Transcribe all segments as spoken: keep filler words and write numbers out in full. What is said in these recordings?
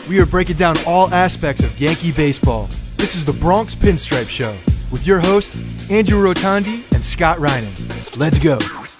we are breaking down all aspects of Yankee baseball. This is the Bronx Pinstripe Show with your hosts, Andrew Rotondi and Scott Reinen. Let's go.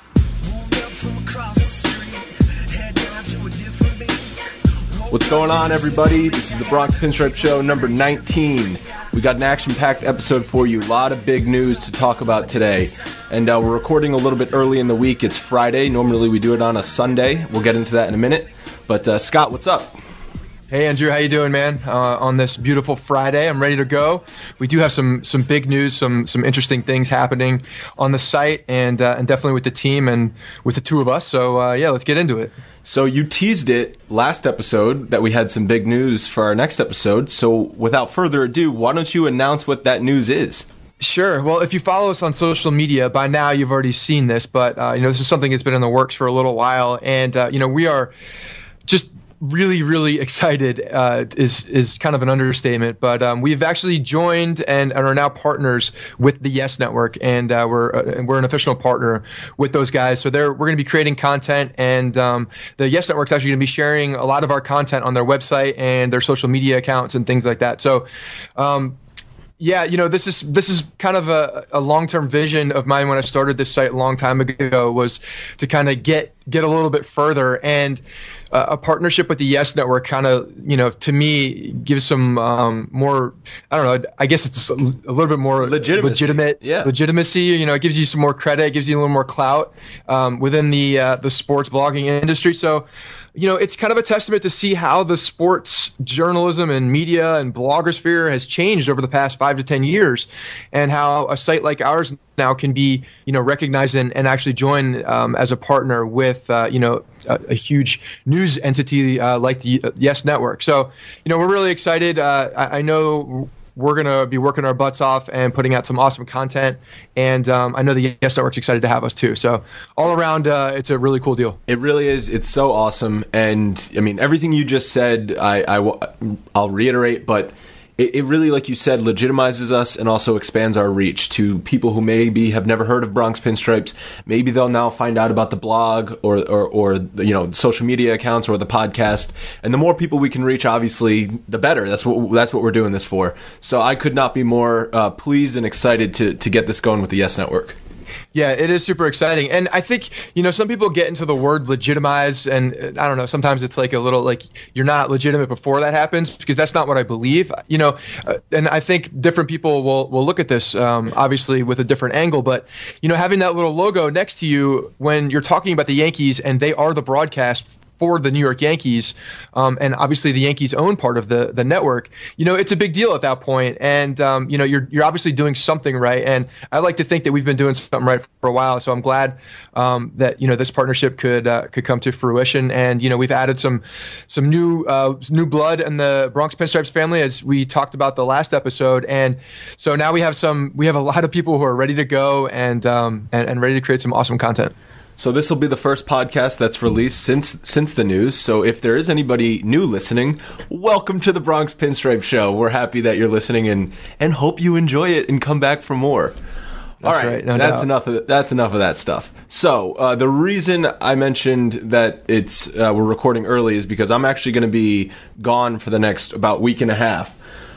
What's going on, everybody? This is the Bronx Pinstripe Show number nineteen. We got an action-packed episode for you. A lot of big news to talk about today. And uh, we're recording a little bit early in the week. It's Friday. Normally we do it on a Sunday. We'll get into that in a minute. But uh, Scott, what's up? Hey, Andrew, how you doing, man? Uh, on this beautiful Friday, I'm ready to go. We do have some some big news, some some interesting things happening on the site, and uh, and definitely with the team and with the two of us. So uh, yeah, let's get into it. So you teased it last episode that we had some big news for our next episode. So without further ado, why don't you announce what that news is? Sure. Well, if you follow us on social media, by now you've already seen this, but uh, you know, this is something that's been in the works for a little while, and uh, you know, we are just really, really excited uh, is is kind of an understatement, but um, we've actually joined and, and are now partners with the Yes Network, and uh, we're uh, we're an official partner with those guys. So they're we're going to be creating content, and um, the Yes Network's actually going to be sharing a lot of our content on their website and their social media accounts and things like that. So. Um, Yeah, you know, this is this is kind of a, a long-term vision of mine when I started this site a long time ago, was to kind of get get a little bit further, and uh, a partnership with the Yes Network kind of, you know, to me gives some um, more, I don't know, I guess it's a little bit more legitimacy. legitimate yeah. legitimacy. You know, it gives you some more credit, it gives you a little more clout um, within the uh, the sports blogging industry. So, you know, it's kind of a testament to see how the sports journalism and media and blogosphere has changed over the past five to ten years, and how a site like ours now can be, you know, recognized and, and actually join um, as a partner with, uh, you know, a, a huge news entity uh, like the uh, Yes Network. So, you know, we're really excited. Uh, I, I know we're going to be working our butts off and putting out some awesome content. And um, I know the Yes Network's excited to have us too. So all around, uh, it's a really cool deal. It really is. It's so awesome. And I mean, everything you just said, I, I, I'll reiterate, but it, it really, like you said, legitimizes us and also expands our reach to people who maybe have never heard of Bronx Pinstripes. Maybe they'll now find out about the blog or, or, or the, you know, social media accounts or the podcast. And the more people we can reach, obviously, the better. That's what that's what we're doing this for. So I could not be more uh, pleased and excited to to get this going with the Yes Network. Yeah, it is super exciting. And I think, you know, some people get into the word legitimize, and I don't know, sometimes it's like a little like you're not legitimate before that happens, because that's not what I believe, you know. Uh, and I think different people will, will look at this, um, obviously, with a different angle. But, you know, having that little logo next to you when you're talking about the Yankees and they are the broadcast for the New York Yankees, um, and obviously the Yankees own part of the the network, you know, it's a big deal at that point. And, um, you know, you're you're obviously doing something right. And I like to think that we've been doing something right for a while. So I'm glad um, that, you know, this partnership could uh, could come to fruition. And, you know, we've added some some new uh, new blood in the Bronx Pinstripes family, as we talked about the last episode. And so now we have some we have a lot of people who are ready to go and um, and, and ready to create some awesome content. So this will be the first podcast that's released since since the news. So if there is anybody new listening, welcome to the Bronx Pinstripe Show. We're happy that you're listening and and hope you enjoy it and come back for more. That's All right, right, no that's doubt. enough of that's enough of that stuff. So uh, the reason I mentioned that it's uh, we're recording early is because I'm actually going to be gone for the next about week and a half.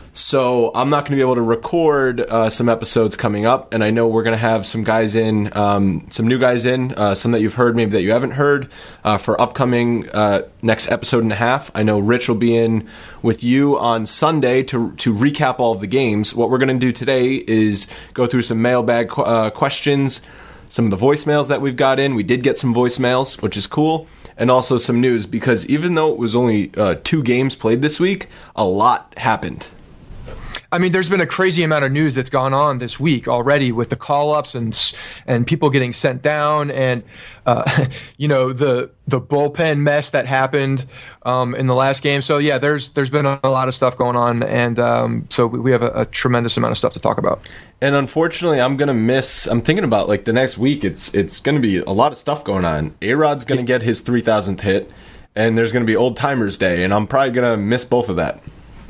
So I'm not going to be able to record uh, some episodes coming up, and I know we're going to have some guys in, um, some new guys in, uh, some that you've heard, maybe that you haven't heard, uh, for upcoming uh, next episode and a half. I know Rich will be in with you on Sunday to to recap all of the games. What we're going to do today is go through some mailbag qu- uh, questions, some of the voicemails that we've got in. We did get some voicemails, which is cool. And also some news, because even though it was only uh, two games played this week, a lot happened. I mean, there's been a crazy amount of news that's gone on this week already, with the call-ups and and people getting sent down, and uh, you know, the the bullpen mess that happened um, in the last game. So yeah, there's there's been a lot of stuff going on, and um, so we have a, a tremendous amount of stuff to talk about. And unfortunately, I'm gonna miss. I'm thinking about like the next week. It's it's gonna be a lot of stuff going on. A-Rod's gonna get his three thousandth hit, and there's gonna be Old Timers Day, and I'm probably gonna miss both of that.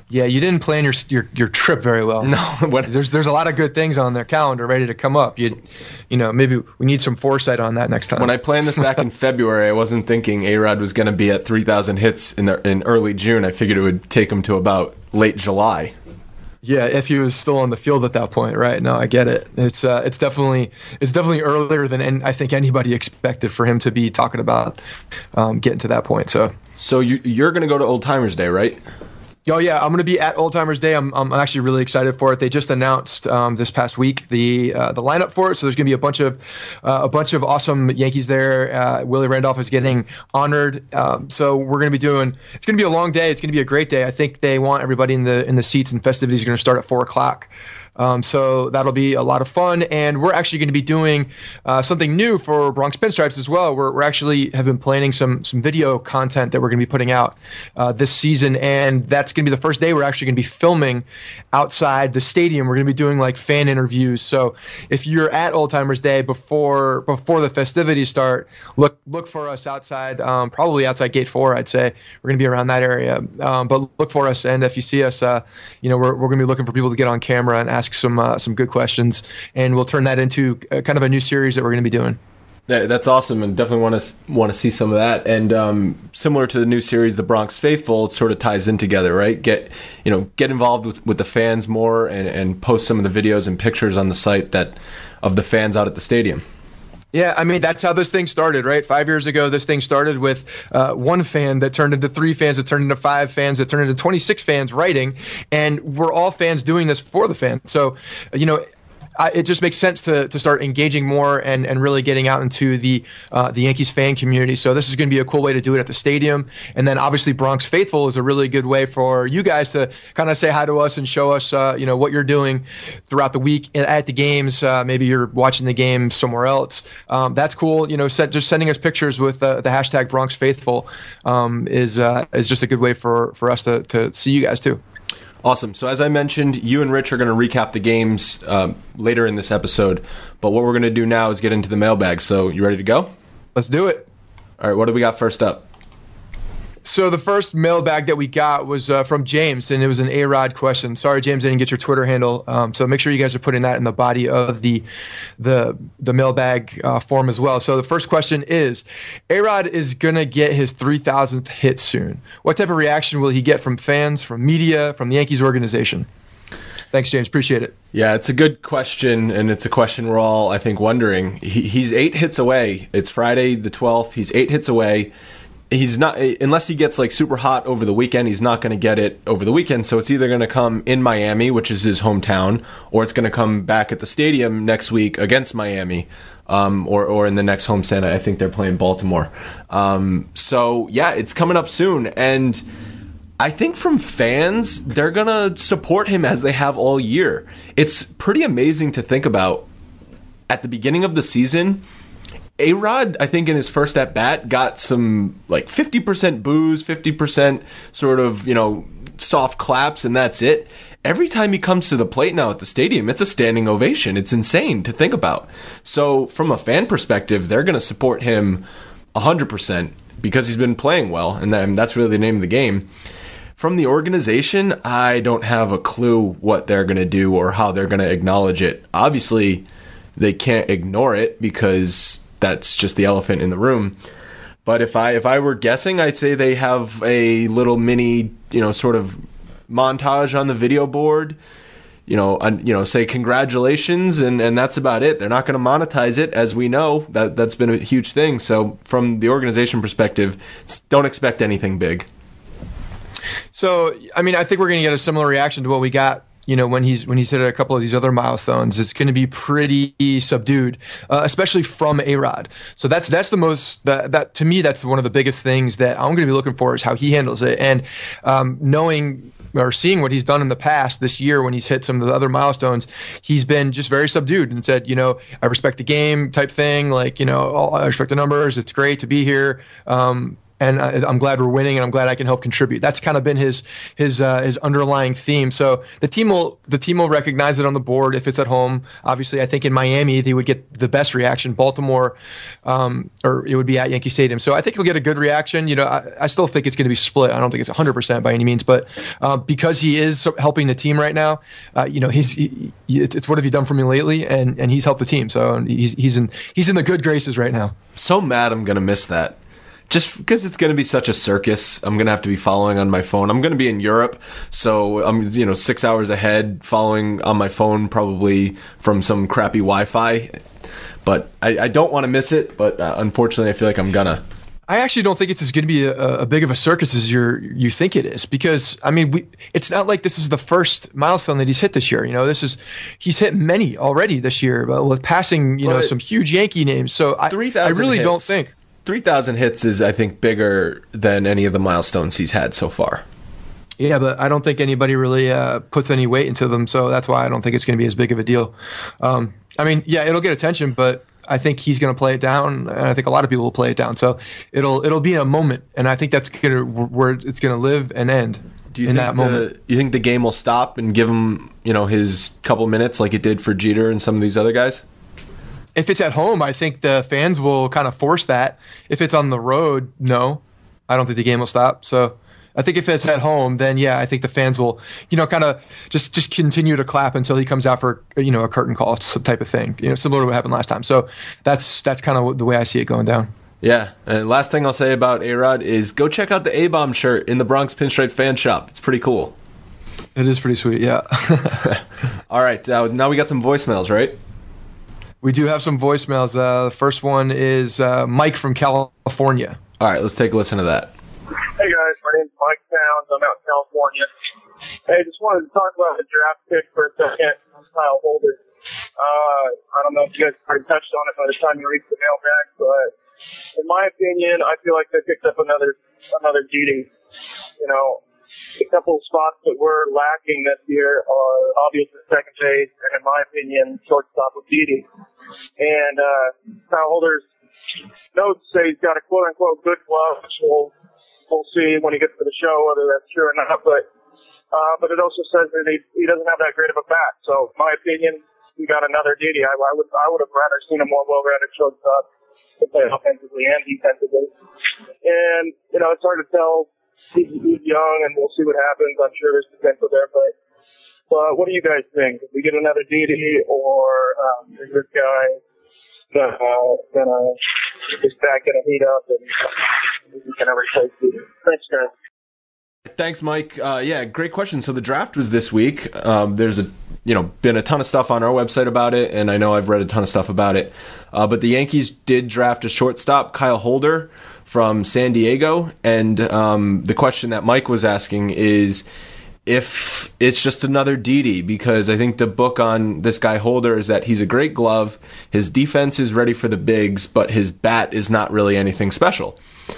Yeah, you didn't plan your your, your trip very well. No, what, there's there's a lot of good things on their calendar ready to come up. You, you know, maybe we need some foresight on that next time. When I planned this back in February, I wasn't thinking A-Rod was going to be at three thousand hits in the, in early June. I figured it would take him to about late July. Yeah, if he was still on the field at that point, right? No, I get it. It's uh, it's definitely it's definitely earlier than any, I think anybody expected for him to be talking about um, getting to that point. So, so you, you're going to go to Old Timers Day, right? Oh yeah, I'm going to be at Old Timers Day. I'm I'm actually really excited for it. They just announced um, this past week the uh, the lineup for it. So there's going to be a bunch of uh, a bunch of awesome Yankees there. Uh, Willie Randolph is getting honored. Um, so we're going to be doing. It's going to be a long day. It's going to be a great day. I think they want everybody in the in the seats, and festivities are going to start at four o'clock. Um, so that'll be a lot of fun, and we're actually going to be doing uh, something new for Bronx Pinstripes as well. We're, we're actually have been planning some some video content that we're going to be putting out uh, this season, and that's going to be the first day we're actually going to be filming outside the stadium. We're going to be doing like fan interviews. So if you're at Old Timers Day before before the festivities start, look look for us outside, um, probably outside Gate Four. I'd say we're going to be around that area, um, but look for us, and if you see us, uh, you know we're we're going to be looking for people to get on camera and ask some uh, some good questions, and we'll turn that into a, kind of a new series that we're going to be doing. Yeah, that's awesome, and definitely want to want to see some of that. And um, similar to the new series, The Bronx Faithful, it sort of ties in together, right? Get you know get involved with, with the fans more, and, and post some of the videos and pictures on the site that of the fans out at the stadium. Yeah, I mean, that's how this thing started, right? Five years ago, this thing started with uh, one fan that turned into three fans, that turned into five fans, that turned into twenty-six fans writing, and we're all fans doing this for the fans. So, you know, I, it just makes sense to to start engaging more and, and really getting out into the uh, the Yankees fan community. So this is going to be a cool way to do it at the stadium. And then obviously Bronx Faithful is a really good way for you guys to kind of say hi to us and show us uh, you know what you're doing throughout the week at the games. Uh, maybe you're watching the game somewhere else. Um, that's cool. You know, set, just sending us pictures with uh, the hashtag Bronx Faithful um, is uh, is just a good way for for us to to see you guys too. Awesome. So as I mentioned, you and Rich are going to recap the games um, later in this episode. But what we're going to do now is get into the mailbag. So you ready to go? Let's do it. All right. What do we got first up? So the first mailbag that we got was uh, from James, and it was an A-Rod question. Sorry, James, I didn't get your Twitter handle. Um, so make sure you guys are putting that in the body of the the the mailbag uh, form as well. So the first question is, A-Rod is going to get his three thousandth hit soon. What type of reaction will he get from fans, from media, from the Yankees organization? Thanks, James. Appreciate it. Yeah, it's a good question, and it's a question we're all, I think, wondering. He, he's eight hits away. It's Friday the twelfth. He's eight hits away. He's not, unless he gets like super hot over the weekend, he's not going to get it over the weekend. So it's either going to come in Miami, which is his hometown, or it's going to come back at the stadium next week against Miami, um, or or in the next homestand. I think they're playing Baltimore. Um, so yeah, it's coming up soon, and I think from fans, they're going to support him as they have all year. It's pretty amazing to think about. At the beginning of the season, A-Rod, I think in his first at-bat, got some like fifty percent boos, fifty percent sort of, you know, soft claps, and that's it. Every time he comes to the plate now at the stadium, it's a standing ovation. It's insane to think about. So from a fan perspective, they're going to support him one hundred percent because he's been playing well, and that's really the name of the game. From the organization, I don't have a clue what they're going to do or how they're going to acknowledge it. Obviously, they can't ignore it because that's just the elephant in the room. But if I if I were guessing, I'd say they have a little mini, you know, sort of montage on the video board. You know, un, you know, say congratulations, and, and that's about it. They're not going to monetize it, as we know. That that's been a huge thing. So from the organization perspective, don't expect anything big. So, I mean, I think we're going to get a similar reaction to what we got, you know, when he's when he's hit a couple of these other milestones. It's going to be pretty subdued, uh, especially from A-Rod. So that's that's the most that, that to me that's one of the biggest things that I'm going to be looking for is how he handles it, and um, knowing or seeing what he's done in the past this year when he's hit some of the other milestones, he's been just very subdued and said, you know, I respect the game type thing, like, you know, I respect the numbers. It's great to be here. Um, and I, I'm glad we're winning, and I'm glad I can help contribute. That's kind of been his his uh, his underlying theme. So the team will the team will recognize it on the board if it's at home. Obviously, I think in Miami they would get the best reaction. Baltimore, um, or it would be at Yankee Stadium. So I think he'll get a good reaction. You know, I, I still think it's going to be split. I don't think it's one hundred percent by any means, but uh, because he is helping the team right now, uh, you know, he's he, it's what have you done for me lately, and and he's helped the team. So he's he's in he's in the good graces right now. So mad I'm going to miss that. Just because it's going to be such a circus, I'm going to have to be following on my phone. I'm going to be in Europe, so I'm you know six hours ahead, following on my phone, probably from some crappy Wi-Fi. But I, I don't want to miss it. But uh, unfortunately, I feel like I'm gonna. I actually don't think it's as going to be a, a big of a circus as you you think it is, because I mean, we, it's not like this is the first milestone that he's hit this year. You know, this is he's hit many already this year, but with passing you but know some huge Yankee names. So I, I really hits. don't think. three thousand hits is, I think, bigger than any of the milestones he's had so far. Yeah, but I don't think anybody really uh, puts any weight into them, so that's why I don't think it's going to be as big of a deal. Um, I mean, yeah, it'll get attention, but I think he's going to play it down, and I think a lot of people will play it down. So it'll it'll be a moment, and I think that's going to where it's going to live and end. Do you in think that the, moment. You think the game will stop and give him, you know, his couple minutes like it did for Jeter and some of these other guys? If it's at home, I think the fans will kind of force that. If it's on the road, no. I don't think the game will stop. So I think if it's at home, then yeah, I think the fans will, you know, kind of just, just continue to clap until he comes out for, you know, a curtain call type of thing, you know, similar to what happened last time. So that's that's kind of the way I see it going down. Yeah, and last thing I'll say about A-Rod is go check out the A-Bomb shirt in the Bronx Pinstripe fan shop. It's pretty cool. It is pretty sweet, yeah. All right, uh, now we got some voicemails, right? We do have some voicemails. Uh, the first one is uh, Mike from California. All right, let's take a listen to that. Hey guys, my name's Mike Towns. I'm out in California. Hey, just wanted to talk about the draft pick for a second. I'm Kyle Holder. Uh, I don't know if you guys already touched on it by the time you reached the mailbag, but in my opinion, I feel like they picked up another another Didi. You know, a couple of spots that we're lacking this year are obviously second base, and in my opinion, shortstop with Didi. And uh, Kyle Holder's notes say he's got a quote-unquote good glove, which we'll, we'll see when he gets to the show whether that's true or not. But uh, but it also says that he, he doesn't have that great of a bat. So in my opinion, we got another Didi. I, I would I would have rather seen a more well-rounded shortstop to play offensively and defensively. And, you know, it's hard to tell. He's, he's young, and we'll see what happens. I'm sure there's potential there, but But what do you guys think? If we get another Didi, or um, is this guy gonna, uh, gonna is back gonna heat up and is he gonna replace Didi? Thanks, guys. Thanks, Mike. Uh, yeah, great question. So the draft was this week. Um, there's a you know been a ton of stuff on our website about it, and I know I've read a ton of stuff about it. Uh, but the Yankees did draft a shortstop, Kyle Holder, from San Diego, and um, the question that Mike was asking is if it's just another Didi, because I think the book on this guy Holder is that he's a great glove, his defense is ready for the bigs, but his bat is not really anything special.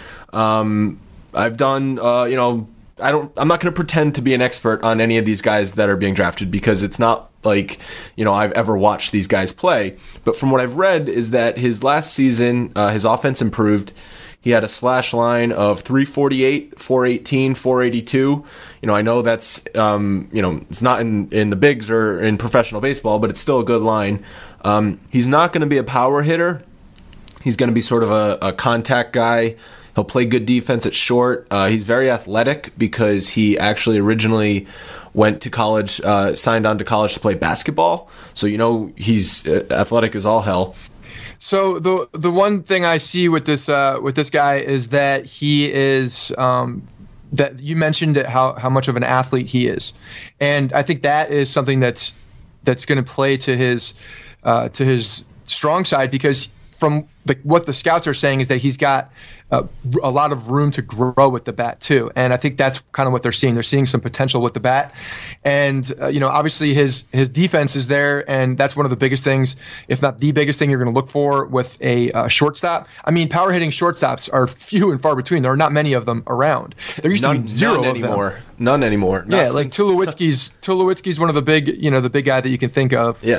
Um, I've done, uh, you know, I don't. I'm not going to pretend to be an expert on any of these guys that are being drafted, because it's not like, you know, I've ever watched these guys play. But from what I've read is that his last season, uh, his offense improved. He had a slash line of three forty-eight, four eighteen, four eighty-two. You know, I know that's, um, you know, it's not in, in the bigs or in professional baseball, but it's still a good line. Um, he's not going to be a power hitter. He's going to be sort of a, a contact guy. He'll play good defense at short. Uh, he's very athletic because he actually originally went to college, uh, signed on to college to play basketball. So, you know, he's uh, athletic as all hell. So the the one thing I see with this uh, with this guy is that he is um, that you mentioned how how much of an athlete he is, and I think that is something that's that's going to play to his uh, to his strong side, because from the, what the scouts are saying is that he's got uh, a lot of room to grow with the bat too, and I think that's kind of what they're seeing. They're seeing some potential with the bat, and uh, you know, obviously his his defense is there, and that's one of the biggest things, if not the biggest thing, you're going to look for with a uh, shortstop. I mean, power hitting shortstops are few and far between. There are not many of them around. There used none, to be zero none of anymore. them. None anymore. Not yeah, like Tulowitzki's Tulowitzki's one of the big, you know, the big guy that you can think of. Yeah.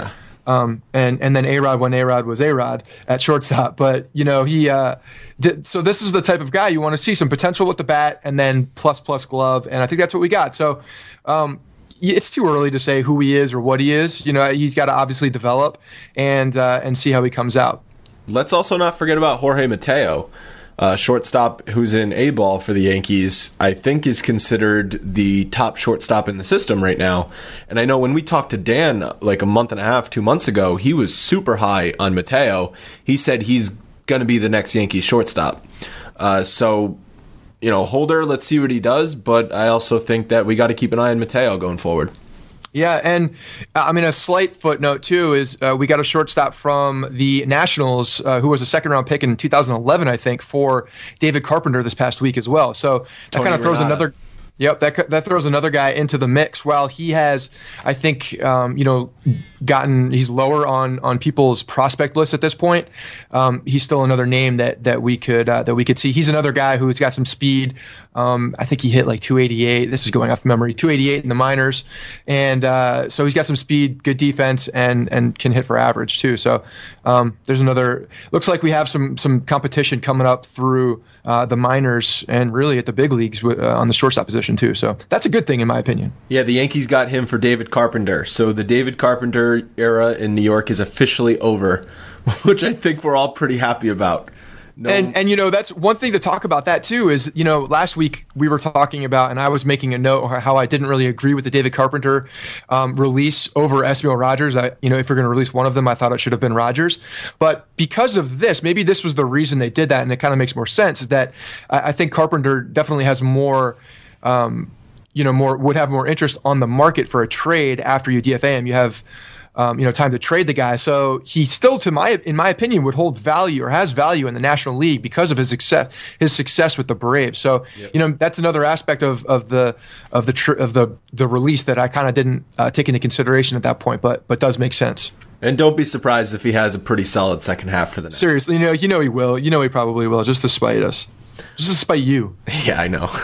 Um, and, and then A-Rod when A-Rod was A-Rod at shortstop. But, you know, he uh, did, so this is the type of guy you want to see, some potential with the bat and then plus plus glove. And I think that's what we got. So um, it's too early to say who he is or what he is. You know, he's got to obviously develop and uh, and see how he comes out. Let's also not forget about Jorge Mateo. Uh, shortstop who's in A-ball for the Yankees, I think is considered the top shortstop in the system right now. And I know when we talked to Dan like a month and a half, two months ago, he was super high on Mateo. He said he's going to be the next Yankees shortstop. Uh, so, you know, Holder, let's see what he does. But I also think that we got to keep an eye on Mateo going forward. Yeah, and uh, I mean, a slight footnote, too, is uh, we got a shortstop from the Nationals uh, who was a second-round pick in two thousand eleven, I think, for David Carpenter this past week as well. So that kind of throws Renata. another... Yep, that that throws another guy into the mix. While he has, I think, um, you know, gotten he's lower on on people's prospect list at this point. Um, he's still another name that that we could uh, that we could see. He's another guy who's got some speed. Um, I think he hit like two eighty-eight. This is going off memory. two eighty-eight in the minors, and uh, so he's got some speed, good defense, and and can hit for average too. So um, there's another. Looks like we have some some competition coming up through uh, the minors and really at the big leagues uh, on the shortstop position too. So that's a good thing in my opinion. Yeah, the Yankees got him for David Carpenter. So the David Carpenter era in New York is officially over, which I think we're all pretty happy about. No. And, and, you know, that's one thing to talk about that, too, is, you know, last week we were talking about, and I was making a note how I didn't really agree with the David Carpenter um, release over Esmail Rogers. I, you know, if we're going to release one of them, I thought it should have been Rogers. But because of this, maybe this was the reason they did that, and it kind of makes more sense, is that I, I think Carpenter definitely has more, um, you know, more would have more interest on the market for a trade after you D F A him. You have... Um, you know, time to trade the guy. So he still, to my, in my opinion, would hold value or has value in the National League because of his success, his success with the Braves. So, yep. you know, that's another aspect of, of the of the tr- of the the release that I kind of didn't uh, take into consideration at that point, but but does make sense. And don't be surprised if he has a pretty solid second half for the Nets. Seriously, you know, you know he will. You know he probably will, just to spite us. Just to spite you. Yeah, I know.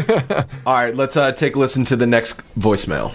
All right, let's uh, take a listen to the next voicemail.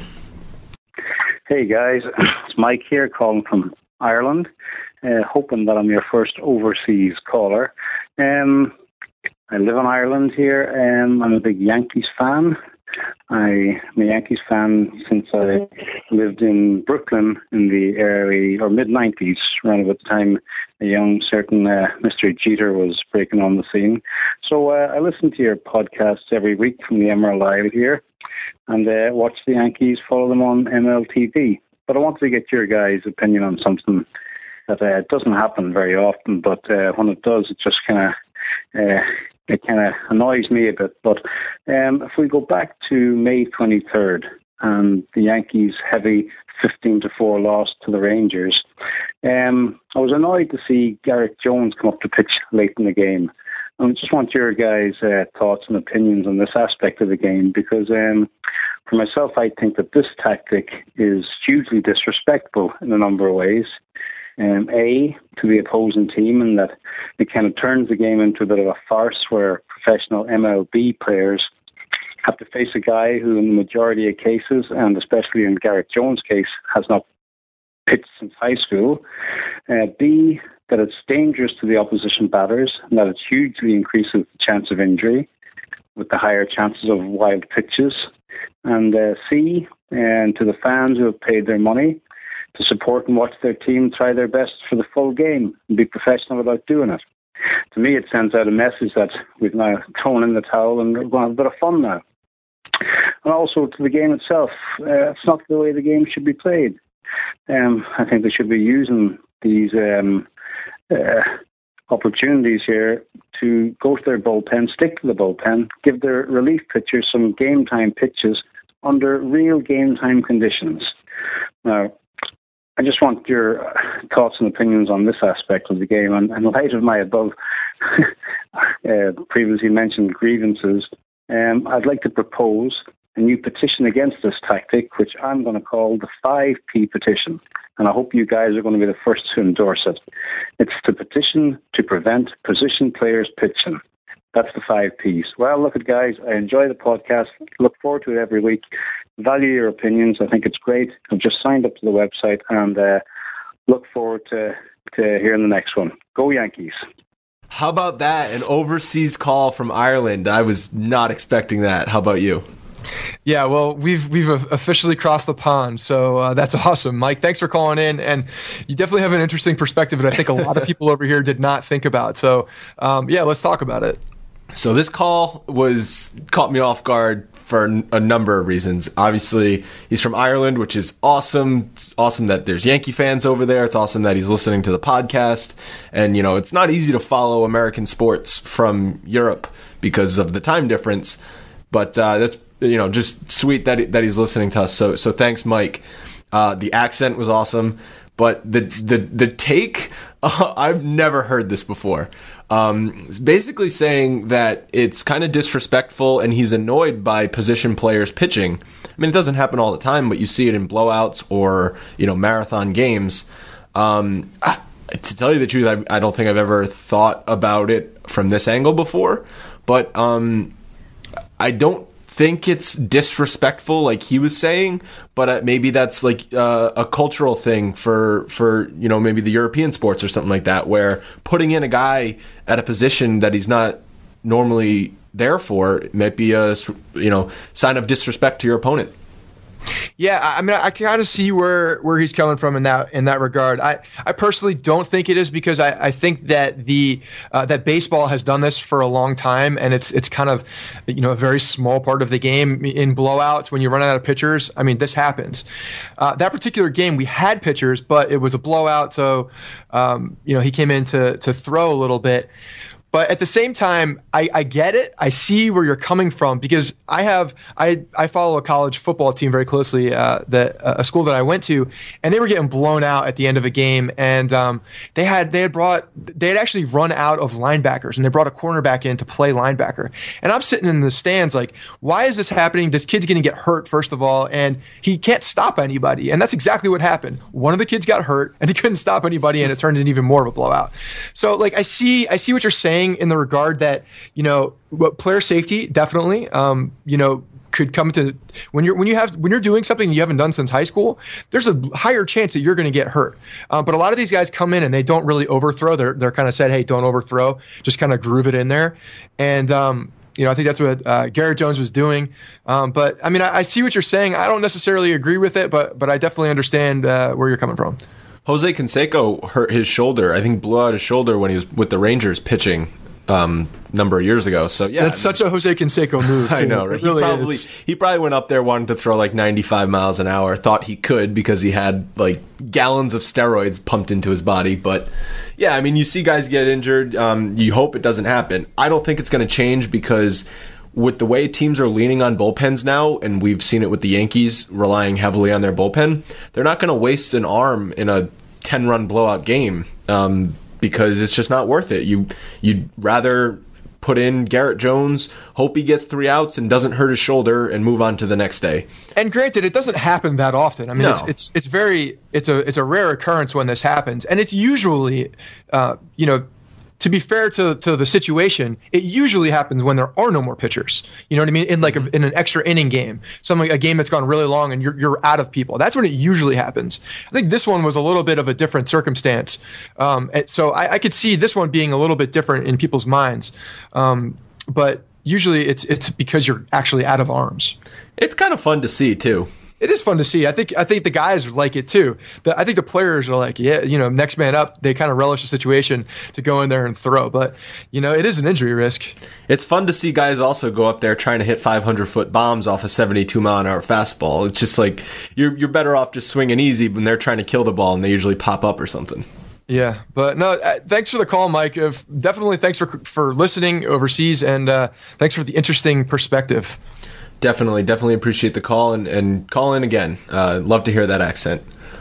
Hey guys, it's Mike here calling from Ireland, uh, hoping that I'm your first overseas caller. Um, I live in Ireland here. Um, I'm a big Yankees fan. I'm a Yankees fan since I lived in Brooklyn in the early or mid nineties, around about the time a young certain uh, Mister Jeter was breaking on the scene. So uh, I listen to your podcasts every week from the M R Live here, and uh, watch the Yankees, follow them on M L T V. But I wanted to get your guys' opinion on something that uh, doesn't happen very often, but uh, when it does, it just kind of uh, it kind of annoys me a bit. But um, if we go back to May twenty-third and the Yankees' heavy fifteen to four loss to the Rangers, um, I was annoyed to see Garrett Jones come up to pitch late in the game. I just want your guys' uh, thoughts and opinions on this aspect of the game, because um, for myself, I think that this tactic is hugely disrespectful in a number of ways. Um, a, to the opposing team, in that it kind of turns the game into a bit of a farce where professional M L B players have to face a guy who, in the majority of cases, and especially in Garrett Jones' case, has not pitched since high school. Uh, B, that it's dangerous to the opposition batters, and that it hugely increases the chance of injury with the higher chances of wild pitches. And uh, C, and to the fans who have paid their money to support and watch their team try their best for the full game and be professional about doing it. To me, it sends out a message that we've now thrown in the towel and we're going to have a bit of fun now. And also to the game itself, uh, it's not the way the game should be played. Um, I think they should be using these um, uh, opportunities here to go to their bullpen, stick to the bullpen, give their relief pitchers some game time pitches under real game time conditions. Now, I just want your thoughts and opinions on this aspect of the game. And in light of my above uh, previously mentioned grievances, um, I'd like to propose a new petition against this tactic, which I'm going to call the five P petition. And I hope you guys are going to be the first to endorse it. It's the petition to prevent position players pitching. That's the five Ps. Well, look at guys, I enjoy the podcast. Look forward to it every week. Value your opinions. I think it's great. I've just signed up to the website, and uh, look forward to, to hearing the next one. Go Yankees. How about that? An overseas call from Ireland. I was not expecting that. How about you? Yeah, well, we've we've officially crossed the pond, so uh, that's awesome, Mike. Thanks for calling in, and you definitely have an interesting perspective that I think a lot of people over here did not think about. So, um, yeah, let's talk about it. So this call was caught me off guard for a number of reasons. Obviously, he's from Ireland, which is awesome. It's awesome that there's Yankee fans over there. It's awesome that he's listening to the podcast. And, you know, it's not easy to follow American sports from Europe because of the time difference. But uh, that's, you know, just sweet that that he's listening to us. So so thanks, Mike. Uh, the accent was awesome. But the the the take, uh, I've never heard this before. Um, it's basically saying that it's kind of disrespectful and he's annoyed by position players pitching. I mean, it doesn't happen all the time, but you see it in blowouts or, you know, marathon games. Um, I, to tell you the truth, I, I don't think I've ever thought about it from this angle before, but um, I don't think it's disrespectful like he was saying, but uh, maybe that's like uh, a cultural thing for for you know maybe the European sports or something like that, where putting in a guy at a position that he's not normally there for might be a you know sign of disrespect to your opponent. Yeah, I mean, I kind of see where, where he's coming from in that in that regard. I, I personally don't think it is, because I, I think that the uh, that baseball has done this for a long time, and it's it's kind of you know a very small part of the game. In blowouts, when you run out of pitchers, I mean, this happens. Uh, that particular game, we had pitchers, but it was a blowout, so um, you know he came in to to throw a little bit. But at the same time, I, I get it. I see where you're coming from, because I have I, I follow a college football team very closely, uh, that uh, a school that I went to, and they were getting blown out at the end of a game, and um, they had they had brought they had actually run out of linebackers, and they brought a cornerback in to play linebacker. And I'm sitting in the stands like, why is this happening? This kid's going to get hurt, first of all, and he can't stop anybody. And that's exactly what happened. One of the kids got hurt, and he couldn't stop anybody, and it turned into even more of a blowout. So like I see I see what you're saying, in the regard that, you know, player safety definitely, um, you know, could come to when you're when you have when you're doing something you haven't done since high school. There's a higher chance that you're going to get hurt. Um, but a lot of these guys come in and they don't really overthrow. They're they're kind of said, hey, don't overthrow, just kind of groove it in there. And um, you know, I think that's what uh, Garrett Jones was doing. Um, but I mean, I, I see what you're saying. I don't necessarily agree with it, but but I definitely understand uh, where you're coming from. Jose Canseco hurt his shoulder. I think blew out his shoulder when he was with the Rangers pitching um number of years ago. So yeah, that's such a Jose Canseco move too. I know, right? It really he probably is. he probably went up there wanting to throw like ninety-five miles an hour, thought he could because he had like gallons of steroids pumped into his body. But yeah, I mean, you see guys get injured, um you hope it doesn't happen. I don't think it's going to change, because with the way teams are leaning on bullpens now, and we've seen it with the Yankees relying heavily on their bullpen, they're not going to waste an arm in a ten run blowout game, um because it's just not worth it. You, you'd rather put in Garrett Jones, hope he gets three outs and doesn't hurt his shoulder, and move on to the next day. And granted, it doesn't happen that often. I mean, No. it's it's it's very it's a it's a rare occurrence when this happens, and it's usually, uh, you know, to be fair to to the situation, it usually happens when there are no more pitchers. You know what I mean? In like a, in an extra inning game, something a game that's gone really long and you're you're out of people. That's when it usually happens. I think this one was a little bit of a different circumstance. Um, and so I, I could see this one being a little bit different in people's minds. Um, but usually it's it's because you're actually out of arms. It's kind of fun to see too. It is fun to see. I think I think the guys like it too. The, I think the players are like, yeah, you know, next man up. They kind of relish the situation to go in there and throw. But, you know, it is an injury risk. It's fun to see guys also go up there trying to hit five hundred foot bombs off a seventy-two mile an hour fastball. It's just like you're you're better off just swinging easy when they're trying to kill the ball and they usually pop up or something. Yeah, but no, uh, thanks for the call, Mike. If, definitely thanks for for listening overseas, and uh, thanks for the interesting perspective. Definitely, definitely appreciate the call, and, and call in again. Uh, love to hear that accent.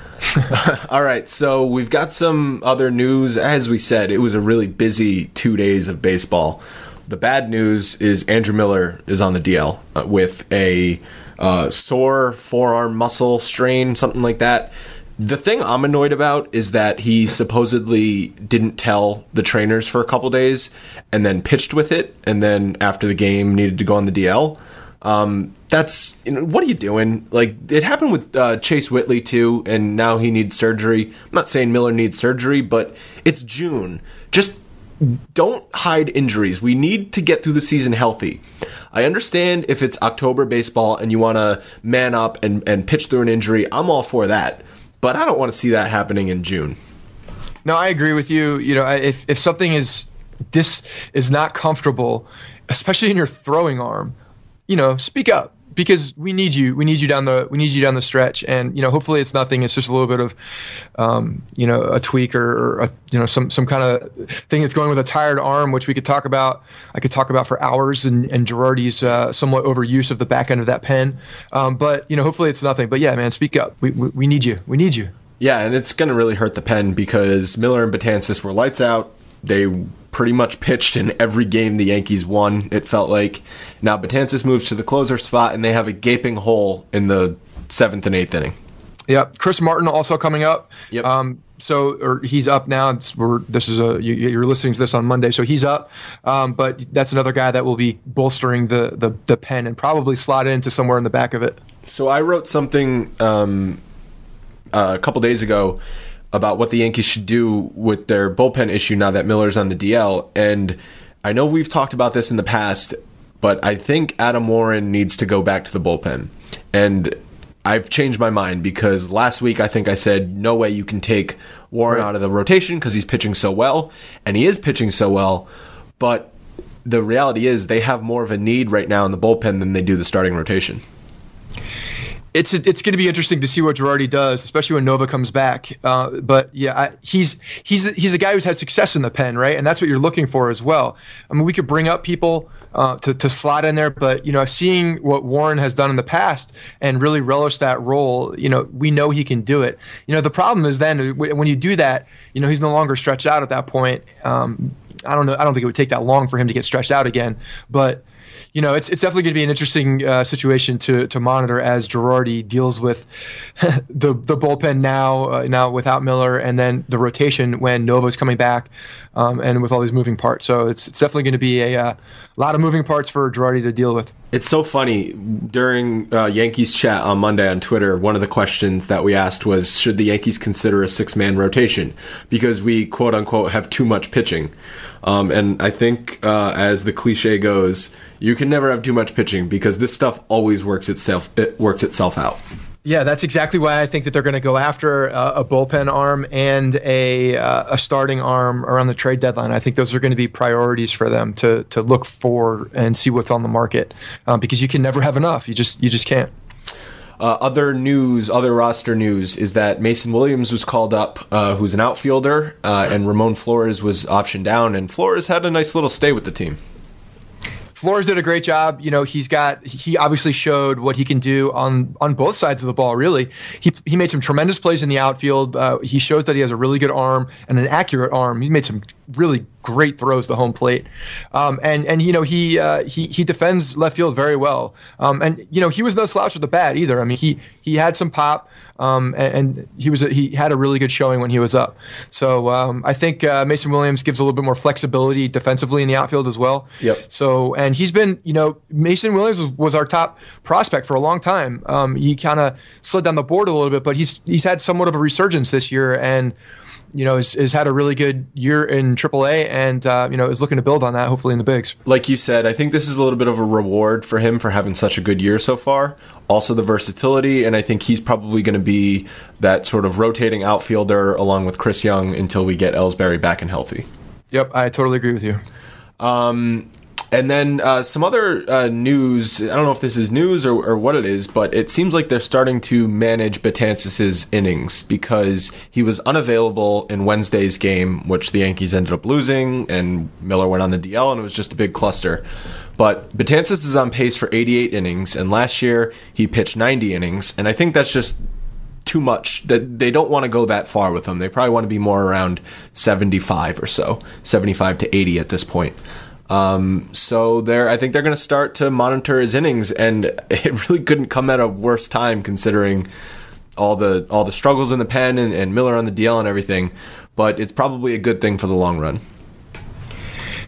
All right, so we've got some other news. As we said, it was a really busy two days of baseball. The bad news is Andrew Miller is on the D L uh, with a uh, sore forearm muscle strain, something like that. The thing I'm annoyed about is that he supposedly didn't tell the trainers for a couple days and then pitched with it, and then after the game needed to go on the D L. Um, that's you know, what are you doing? Like it happened with uh, Chase Whitley too, and now he needs surgery. I'm not saying Miller needs surgery, but it's June. Just don't hide injuries. We need to get through the season healthy. I understand if it's October baseball and you want to man up and, and pitch through an injury. I'm all for that, but I don't want to see that happening in June. No, I agree with you. You know, if if something is this is not comfortable, especially in your throwing arm, you know, speak up, because we need you. We need you down the we need you down the stretch. And you know, hopefully it's nothing. It's just a little bit of, um, you know, a tweak or, or a, you know some some kind of thing that's going with a tired arm, which we could talk about. I could talk about for hours, and, and Girardi's uh, somewhat overuse of the back end of that pen. Um, but you know, hopefully it's nothing. But yeah, man, speak up. We we, we need you. We need you. Yeah, and it's going to really hurt the pen because Miller and Betances were lights out. They pretty much pitched in every game the Yankees won, it felt like. Now Betances moves to the closer spot, and they have a gaping hole in the seventh and eighth inning. Yep. Chris Martin also coming up. Yep. Um, so or he's up now. It's, we're, this is a you, you're listening to this on Monday, so he's up. Um, but that's another guy that will be bolstering the, the, the pen and probably slot into somewhere in the back of it. So I wrote something um, uh, a couple days ago about what the Yankees should do with their bullpen issue now that Miller's on the D L. And I know we've talked about this in the past, but I think Adam Warren needs to go back to the bullpen. And I've changed my mind because last week I think I said, no way you can take Warren right out of the rotation because he's pitching so well. And he is pitching so well. But the reality is they have more of a need right now in the bullpen than they do the starting rotation. It's it's going to be interesting to see what Girardi does, especially when Nova comes back. Uh, but yeah, I, he's he's he's a guy who's had success in the pen, right? And that's what you're looking for as well. I mean, we could bring up people uh, to to slot in there, but you know, seeing what Warren has done in the past and really relish that role, you know, we know he can do it. You know, the problem is then when you do that, you know, he's no longer stretched out at that point. Um, I don't know. I don't think it would take that long for him to get stretched out again, but. You know, it's it's definitely going to be an interesting uh, situation to to monitor as Girardi deals with the the bullpen now uh, now without Miller, and then the rotation when Nova's coming back, um, and with all these moving parts. So it's it's definitely going to be a uh, lot of moving parts for Girardi to deal with. It's so funny. During uh, Yankees chat on Monday on Twitter, one of the questions that we asked was, should the Yankees consider a six-man rotation? Because we, quote-unquote, have too much pitching. Um, and I think, uh, as the cliche goes, you can never have too much pitching because this stuff always works itself it works itself out. Yeah, that's exactly why I think that they're going to go after uh, a bullpen arm and a uh, a starting arm around the trade deadline. I think those are going to be priorities for them to to look for and see what's on the market, um, because you can never have enough. You just you just can't. Uh, other news, other roster news is that Mason Williams was called up, uh, who's an outfielder, uh, and Ramon Flores was optioned down, and Flores had a nice little stay with the team. Flores did a great job. You know, he's got he obviously showed what he can do on on both sides of the ball. Really, he he made some tremendous plays in the outfield. Uh, he shows that he has a really good arm and an accurate arm. He made some really great throws to home plate, um, and and you know he uh, he he defends left field very well. Um, and you know he was no slouch with the bat either. I mean he he had some pop. Um, and, and he was a, he had a really good showing when he was up. So um, I think uh, Mason Williams gives a little bit more flexibility defensively in the outfield as well. Yep. So and he's been, you know, Mason Williams was, was our top prospect for a long time. Um, he kind of slid down the board a little bit, but he's he's had somewhat of a resurgence this year, and you know, has, has had a really good year in triple A, and uh, you know, is looking to build on that, hopefully in the bigs. Like you said, I think this is a little bit of a reward for him for having such a good year so far. Also the versatility, and I think he's probably going to be that sort of rotating outfielder along with Chris Young until we get Ellsbury back and healthy. Yep, I totally agree with you. Um, and then uh, some other uh, news, I don't know if this is news or, or what it is, but it seems like they're starting to manage Betances' innings because he was unavailable in Wednesday's game, which the Yankees ended up losing, and Miller went on the D L, and it was just a big cluster. But Betances is on pace for eighty-eight innings, and last year he pitched ninety innings, and I think that's just too much. That they don't want to go that far with him. They probably want to be more around seventy-five or so, seventy-five to eighty at this point. Um, so they're, I think they're going to start to monitor his innings, and it really couldn't come at a worse time considering all the all the struggles in the pen and, and Miller on the D L and everything. But it's probably a good thing for the long run.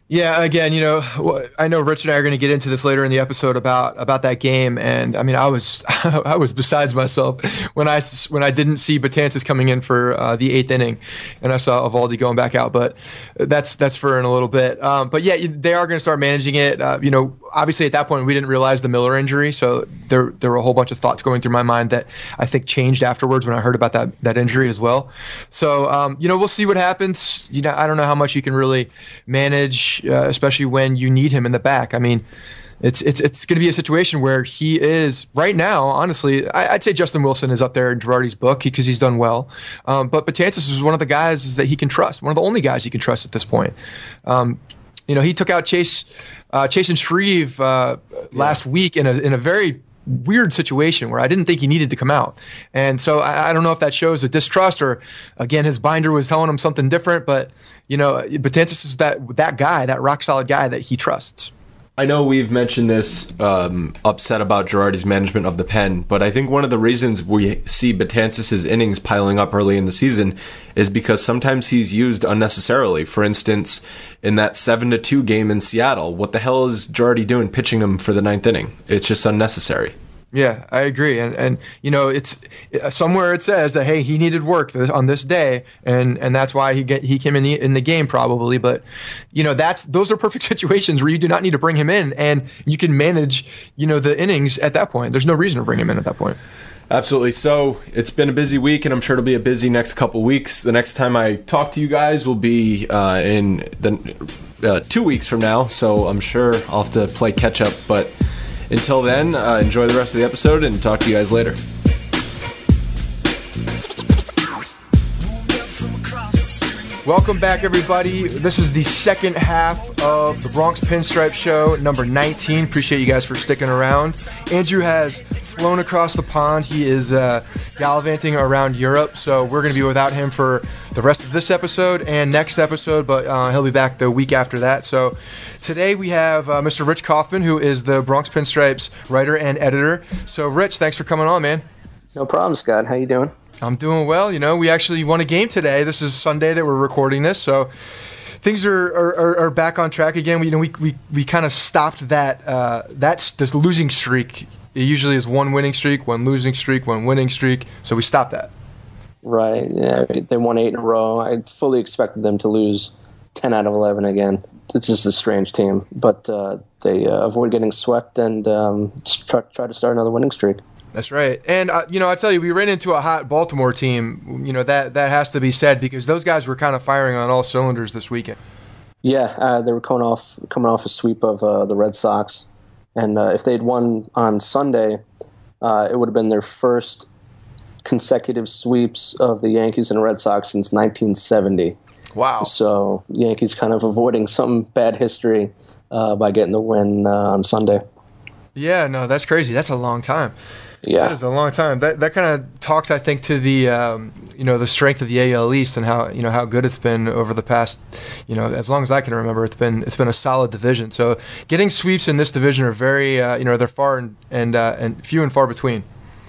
Yeah, again, you know, I know Rich and I are going to get into this later in the episode about about that game, and I mean, I was I was besides myself when I when I didn't see Betances coming in for uh, the eighth inning, and I saw Eovaldi going back out. But that's that's for in a little bit. Um, but yeah, they are going to start managing it. Uh, you know, obviously at that point we didn't realize the Miller injury, so there there were a whole bunch of thoughts going through my mind that I think changed afterwards when I heard about that that injury as well. So um, you know, we'll see what happens. You know, I don't know how much you can really manage. Uh, especially when you need him in the back. I mean, it's it's it's going to be a situation where he is right now. Honestly, I, I'd say Justin Wilson is up there in Girardi's book because he's done well. Um, but Betances is one of the guys that he can trust. One of the only guys he can trust at this point. Um, you know, he took out Chase uh, Chase and Shreve uh, last yeah. week in a in a very weird situation where I didn't think he needed to come out. And so I, I don't know if that shows a distrust or, again, his binder was telling him something different. But, you know, Betances is that that guy, that rock-solid guy that he trusts. I know we've mentioned this um, upset about Girardi's management of the pen, but I think one of the reasons we see Betances' innings piling up early in the season is because sometimes he's used unnecessarily. For instance, in that seven to two game in Seattle, what the hell is Girardi doing pitching him for the ninth inning? It's just unnecessary. Yeah, I agree, and and you know, it's somewhere it says that hey, he needed work on this day, and and that's why he get he came in the in the game probably. But you know, that's those are perfect situations where you do not need to bring him in, and you can manage you know the innings at that point. There's no reason to bring him in at that point. Absolutely. So it's been a busy week, and I'm sure it'll be a busy next couple weeks. The next time I talk to you guys will be uh, in the uh, two weeks from now, so I'm sure I'll have to play catch up, but. Until then, uh, enjoy the rest of the episode and talk to you guys later. Welcome back, everybody. This is the second half of the Bronx Pinstripe Show, number nineteen. Appreciate you guys for sticking around. Andrew has flown across the pond. He is uh, gallivanting around Europe, so we're going to be without him for the rest of this episode and next episode, but uh, he'll be back the week after that. So today we have uh, Mister Rich Kaufman, who is the Bronx Pinstripes writer and editor. So, Rich, thanks for coming on, man. No problem, Scott. How you doing? I'm doing well. You know, we actually won a game today. This is Sunday that we're recording this, so things are are, are back on track again. We you know we we, we kind of stopped that uh, that's this losing streak. It usually is one winning streak, one losing streak, one winning streak. So we stopped that. Right. Yeah. They won eight in a row. I fully expected them to lose ten out of eleven again. It's just a strange team, but uh, they uh, avoid getting swept and um, try, try to start another winning streak. That's right. And, uh, you know, I tell you, we ran into a hot Baltimore team. You know, that, that has to be said because those guys were kind of firing on all cylinders this weekend. Yeah, uh, they were coming off coming off a sweep of uh, the Red Sox. And uh, if they'd won on Sunday, uh, it would have been their first consecutive sweeps of the Yankees and Red Sox since nineteen seventy. Wow. So Yankees kind of avoiding some bad history uh, by getting the win uh, on Sunday. Yeah, no, that's crazy. That's a long time. Yeah, that is a long time. That that kind of talks, I think, to the um, you know the strength of the A L East and how you know how good it's been over the past you know as long as I can remember. It's been it's been a solid division. So getting sweeps in this division are very uh, you know they're far and and, uh, and few and far between.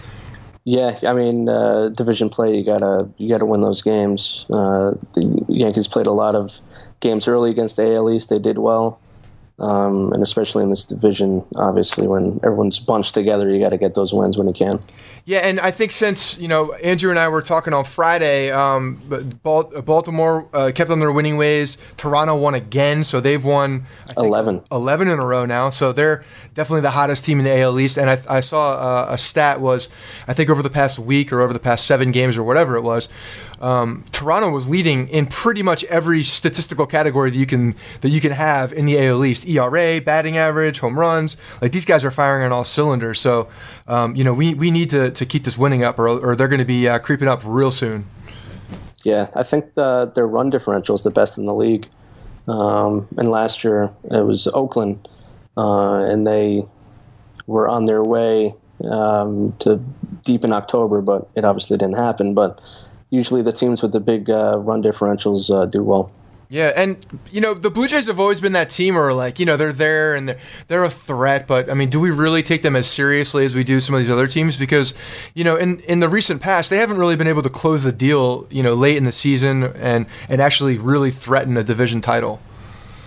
Yeah, I mean uh, division play you gotta you gotta win those games. Uh, the Yankees played a lot of games early against the A L East. They did well. Um, and especially in this division, obviously, when everyone's bunched together, you got to get those wins when you can. Yeah, and I think since, you know, Andrew and I were talking on Friday, um, Baltimore uh, kept on their winning ways. Toronto won again, so they've won I think, eleven. eleven in a row now. So they're definitely the hottest team in the A L East. And I, I saw uh, a stat was, I think over the past week or over the past seven games or whatever it was, um, Toronto was leading in pretty much every statistical category that you can that you can have in the A L East. E R A, batting average, home runs. Like these guys are firing on all cylinders. So, um, you know, we we need to, to keep this winning up, or or they're going to be uh, creeping up real soon. Yeah, I think the, their run differential is the best in the league. Um, and last year it was Oakland, uh, and they were on their way um, to deep in October, but it obviously didn't happen. But usually the teams with the big uh, run differentials uh, do well. Yeah, and, you know, the Blue Jays have always been that team where, like, you know, they're there and they're, they're a threat, but, I mean, do we really take them as seriously as we do some of these other teams? Because, you know, in, in the recent past, they haven't really been able to close the deal, you know, late in the season and, and actually really threaten a division title.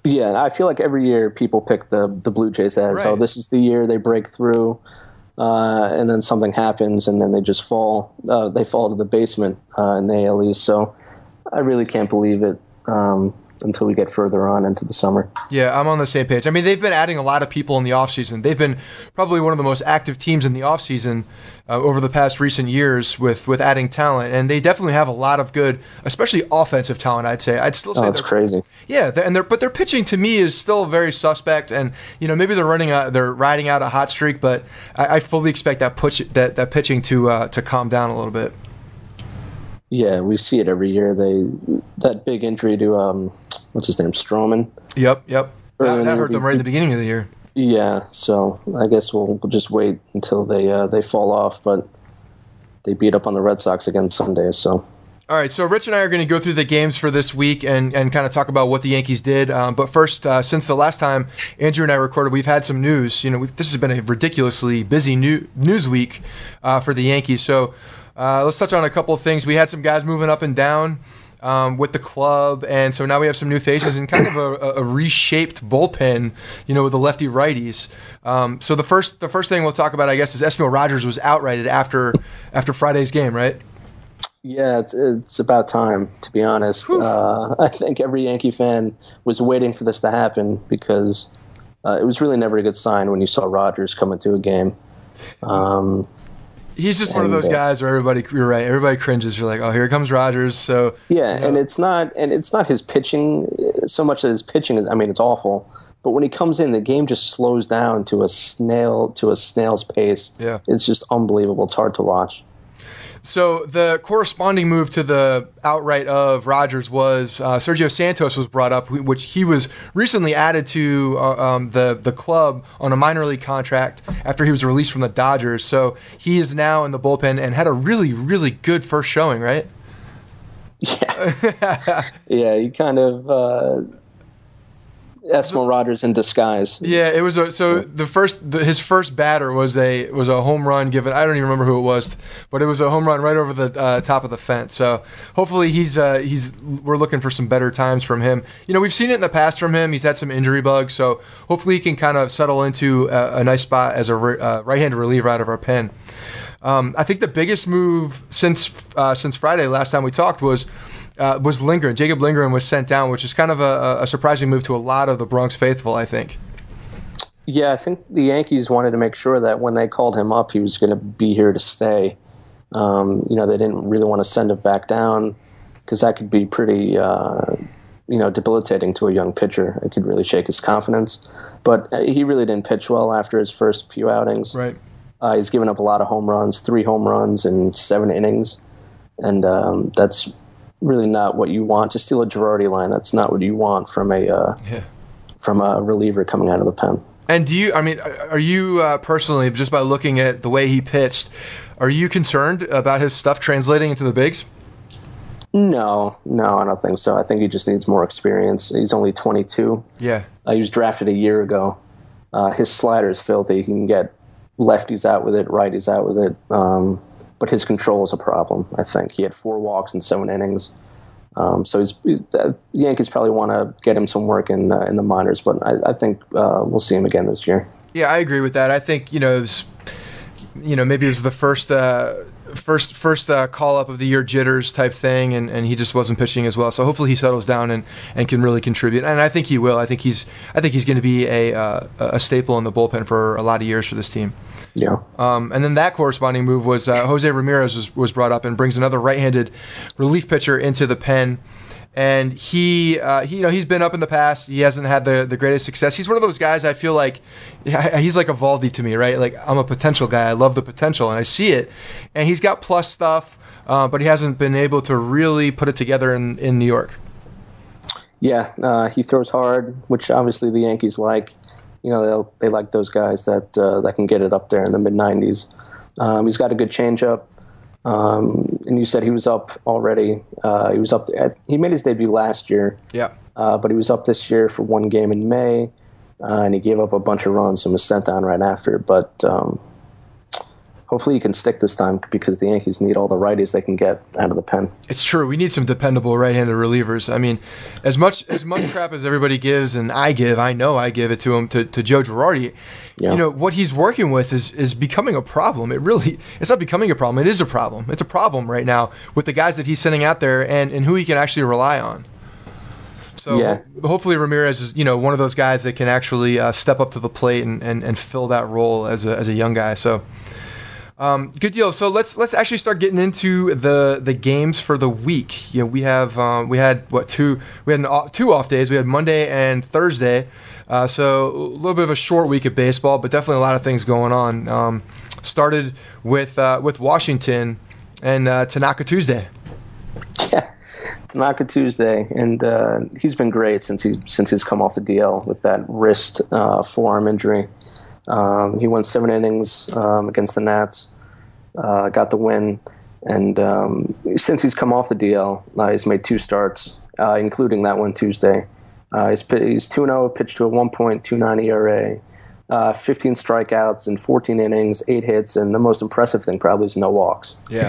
Yeah, I feel like every year people pick the the Blue Jays as, Right. oh, this is the year they break through, uh, and then something happens, and then they just fall. Uh, they fall to the basement uh, in the A L East. So I really can't believe it um, until we get further on into the summer. Yeah, I'm on the same page. I mean, they've been adding a lot of people in the offseason. They've been probably one of the most active teams in the offseason uh, over the past recent years with, with adding talent. And they definitely have a lot of good, especially offensive talent, I'd say. I'd still say Oh, it's they're- crazy. Yeah, they're- and they're, but their pitching to me is still very suspect. And, you know, maybe they're running a, they're riding out a hot streak, but I, I fully expect that push, that, that pitching to uh, to calm down a little bit. Yeah, we see it every year. They that big injury to um, what's his name, Stroman. Yep, yep. Early That, in that the hurt them year. right at the beginning of the year. Yeah, so I guess we'll, we'll just wait until they uh, they fall off. But they beat up on the Red Sox again Sunday, so. All right, so Rich and I are going to go through the games for this week and, and kind of talk about what the Yankees did. Um, but first, uh, since the last time Andrew and I recorded, we've had some news. You know, we've, this has been a ridiculously busy new, news week uh, for the Yankees. So uh, let's touch on a couple of things. We had some guys moving up and down um, with the club, and so now we have some new faces and kind of a, a reshaped bullpen. You know, with the lefty righties. Um, so the first the first thing we'll talk about, I guess, is Esmil Rogers was outrighted after after Friday's game, right? Yeah, it's it's about time, to be honest. Uh, I think every Yankee fan was waiting for this to happen because uh, it was really never a good sign when you saw Rogers come into a game. Um, He's just one of And, those uh, guys where everybody, you're right, everybody cringes. You're like, oh, here comes Rogers. So yeah, you know. and it's not and it's not his pitching so much that his pitching is. I mean, it's awful. But when he comes in, the game just slows down to a snail to a snail's pace. Yeah. It's just unbelievable. It's hard to watch. So the corresponding move to the outright of Rogers was uh, Sergio Santos was brought up, which he was recently added to uh, um, the the club on a minor league contract after he was released from the Dodgers. So he is now in the bullpen and had a really really good first showing, right? Yeah, yeah. He kind of uh, Esmil Rogers in disguise. Yeah, it was a, so the first the, his first batter was a was a home run given. I don't even remember who it was, but it was a home run right over the uh, top of the fence. So hopefully he's uh, he's we're looking for some better times from him. You know, we've seen it in the past from him. He's had some injury bugs, so hopefully he can kind of settle into a, a nice spot as a re, uh, right-handed reliever out of our pen. Um, I think the biggest move since uh, since Friday, last time we talked, was uh, was Lindgren. Jacob Lindgren was sent down, which is kind of a, a surprising move to a lot of the Bronx faithful, I think. Yeah, I think the Yankees wanted to make sure that when they called him up, he was going to be here to stay. Um, you know, they didn't really want to send him back down because that could be pretty, uh, you know, debilitating to a young pitcher. It could really shake his confidence. But uh, he really didn't pitch well after his first few outings. Right. Uh, he's given up a lot of home runs, three home runs in seven innings. And um, that's really not what you want. To steal a Girardi line, that's not what you want from a uh, Yeah. from a reliever coming out of the pen. And do you, I mean, are you uh, personally, just by looking at the way he pitched, are you concerned about his stuff translating into the bigs? No, no, I don't think so. I think he just needs more experience. He's only twenty-two. Yeah. Uh, he was drafted a year ago. Uh, his slider is filthy. He can get lefties out with it, righties out with it. Um, but his control is a problem, I think. He had four walks in seven innings. Um, so he's, he's, uh, the Yankees probably want to get him some work in uh, in the minors, but I, I think uh, we'll see him again this year. Yeah, I agree with that. I think, you know, it was, you know, maybe it was the first uh, first first uh, call up of the year jitters type thing, and, and he just wasn't pitching as well. So hopefully he settles down and, and can really contribute. And I think he will. I think he's I think he's going to be a uh, a staple in the bullpen for a lot of years for this team. Yeah. Um, and then that corresponding move was uh, Jose Ramirez was, was brought up and brings another right-handed relief pitcher into the pen. And he, uh, he, you know, he's been up in the past. He hasn't had the, the greatest success. He's one of those guys I feel like he's like a Eovaldi to me, right? Like I'm a potential guy. I love the potential, and I see it. And he's got plus stuff, uh, but he hasn't been able to really put it together in, in New York. Yeah, uh, he throws hard, which obviously the Yankees like. You know, they'll, they like those guys that uh, that can get it up there in the mid nineties. Um, he's got a good changeup. Um, and you said he was up already. Uh, he was up. At, he made his debut last year. Yeah. Uh, but he was up this year for one game in May, uh, and he gave up a bunch of runs and was sent down right after. But um, hopefully he can stick this time because the Yankees need all the righties they can get out of the pen. It's true. We need some dependable right-handed relievers. I mean, as much as much crap as everybody gives, and I give, I know I give it to him, to, to Joe Girardi, yeah. you know, what he's working with is is becoming a problem. It really, it's not becoming a problem. It is a problem. It's a problem right now with the guys that he's sending out there and, and who he can actually rely on. So yeah. hopefully Ramirez is, you know, one of those guys that can actually uh, step up to the plate and, and, and fill that role as a as a young guy. So um, good deal. So let's let's actually start getting into the the games for the week. You know, we have um, we had what two we had an off, two off days. We had Monday and Thursday. Uh, so a little bit of a short week of baseball, but definitely a lot of things going on. Um, started with uh, with Washington and uh, Tanaka Tuesday. Yeah. Tanaka Tuesday, and uh, he's been great since he since he's come off the D L with that wrist uh, forearm injury. Um, he went seven innings um, against the Nats, uh, got the win, and um, since he's come off the D L, uh, he's made two starts, uh, including that one Tuesday. Uh, he's he's two and oh, pitched to a one point two nine E R A, uh, fifteen strikeouts in fourteen innings, eight hits, and the most impressive thing probably is no walks. Yeah.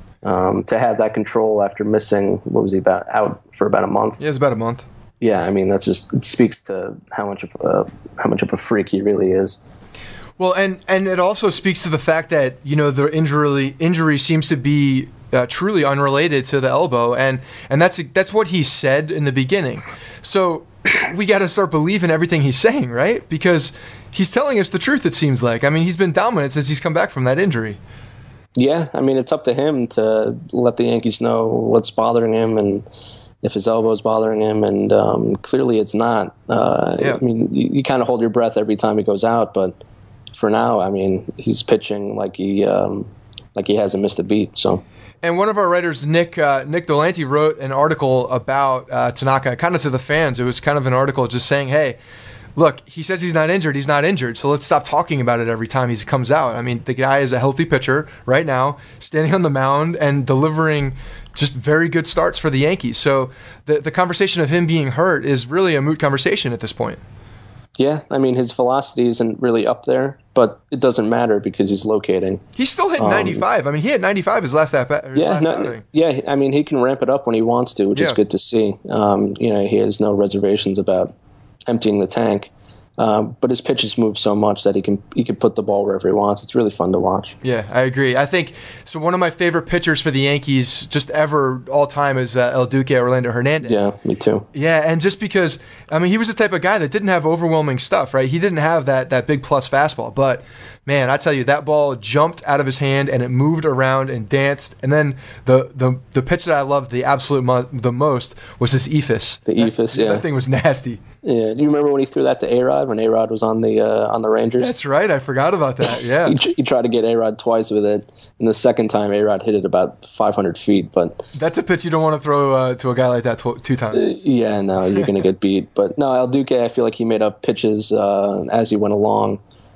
Um, to have that control after missing, what was he about out for about a month? Yeah, it was about a month. Yeah, I mean that's just it speaks to how much of a how much of a freak he really is. Well, and and it also speaks to the fact that you know the injury injury seems to be uh, truly unrelated to the elbow, and and that's that's what he said in the beginning. So we got to start believing everything he's saying, right? Because he's telling us the truth. It seems like. I mean, he's been dominant since he's come back from that injury. Yeah, I mean, it's up to him to let the Yankees know what's bothering him and if his elbow's bothering him, and um, clearly it's not. Uh, yeah. I mean, you, you kind of hold your breath every time he goes out, but for now, I mean, he's pitching like he um, like he hasn't missed a beat. So. And one of our writers, Nick uh, Nick Delante, wrote an article about uh, Tanaka, kind of to the fans. It was kind of an article just saying, hey, look, he says he's not injured. He's not injured. So let's stop talking about it every time he comes out. I mean, the guy is a healthy pitcher right now, standing on the mound and delivering just very good starts for the Yankees. So the the conversation of him being hurt is really a moot conversation at this point. Yeah, I mean, his velocity isn't really up there, but it doesn't matter because he's locating. He's still hitting um, ninety-five. I mean, he hit ninety-five his last at bat. Yeah, no, yeah. I mean, he can ramp it up when he wants to, which yeah. is good to see. Um, you know, he has no reservations about emptying the tank, uh, but his pitches move so much that he can he can put the ball wherever he wants. It's really fun to watch. Yeah, I agree. I think so. One of my favorite pitchers for the Yankees, just ever all time, is uh, El Duque Orlando Hernandez. Yeah, me too. Yeah, and just because I mean he was the type of guy that didn't have overwhelming stuff, right? He didn't have that that big plus fastball, but man, I tell you, that ball jumped out of his hand and it moved around and danced. And then the the, the pitch that I loved the absolute mo- the most was this Ephus. The Ephus, yeah. That thing was nasty. Yeah. Do you remember when he threw that to A-Rod when A-Rod was on the uh, on the Rangers? That's right. I forgot about that. Yeah. he, he tried to get A-Rod twice with it, and the second time A-Rod hit it about five hundred feet. But that's a pitch you don't want to throw uh, to a guy like that tw- two times. Uh, yeah, no, you're going to get beat. But no, El Duque, I feel like he made up pitches uh, as he went along.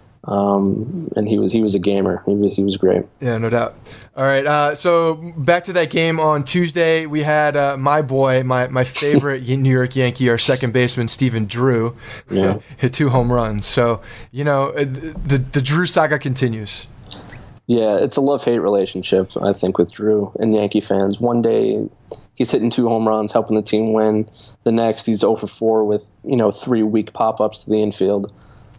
Um, and he was he was a gamer. He was he was great. Yeah, no doubt. All right, uh, so back to that game on Tuesday. We had uh, my boy, my my favorite New York Yankee, our second baseman Stephen Drew, yeah. hit two home runs. So you know the the Drew saga continues. Yeah, it's a love-hate relationship, I think, with Drew and Yankee fans. One day he's hitting two home runs, helping the team win. The next he's oh for four with you know three weak pop-ups to the infield.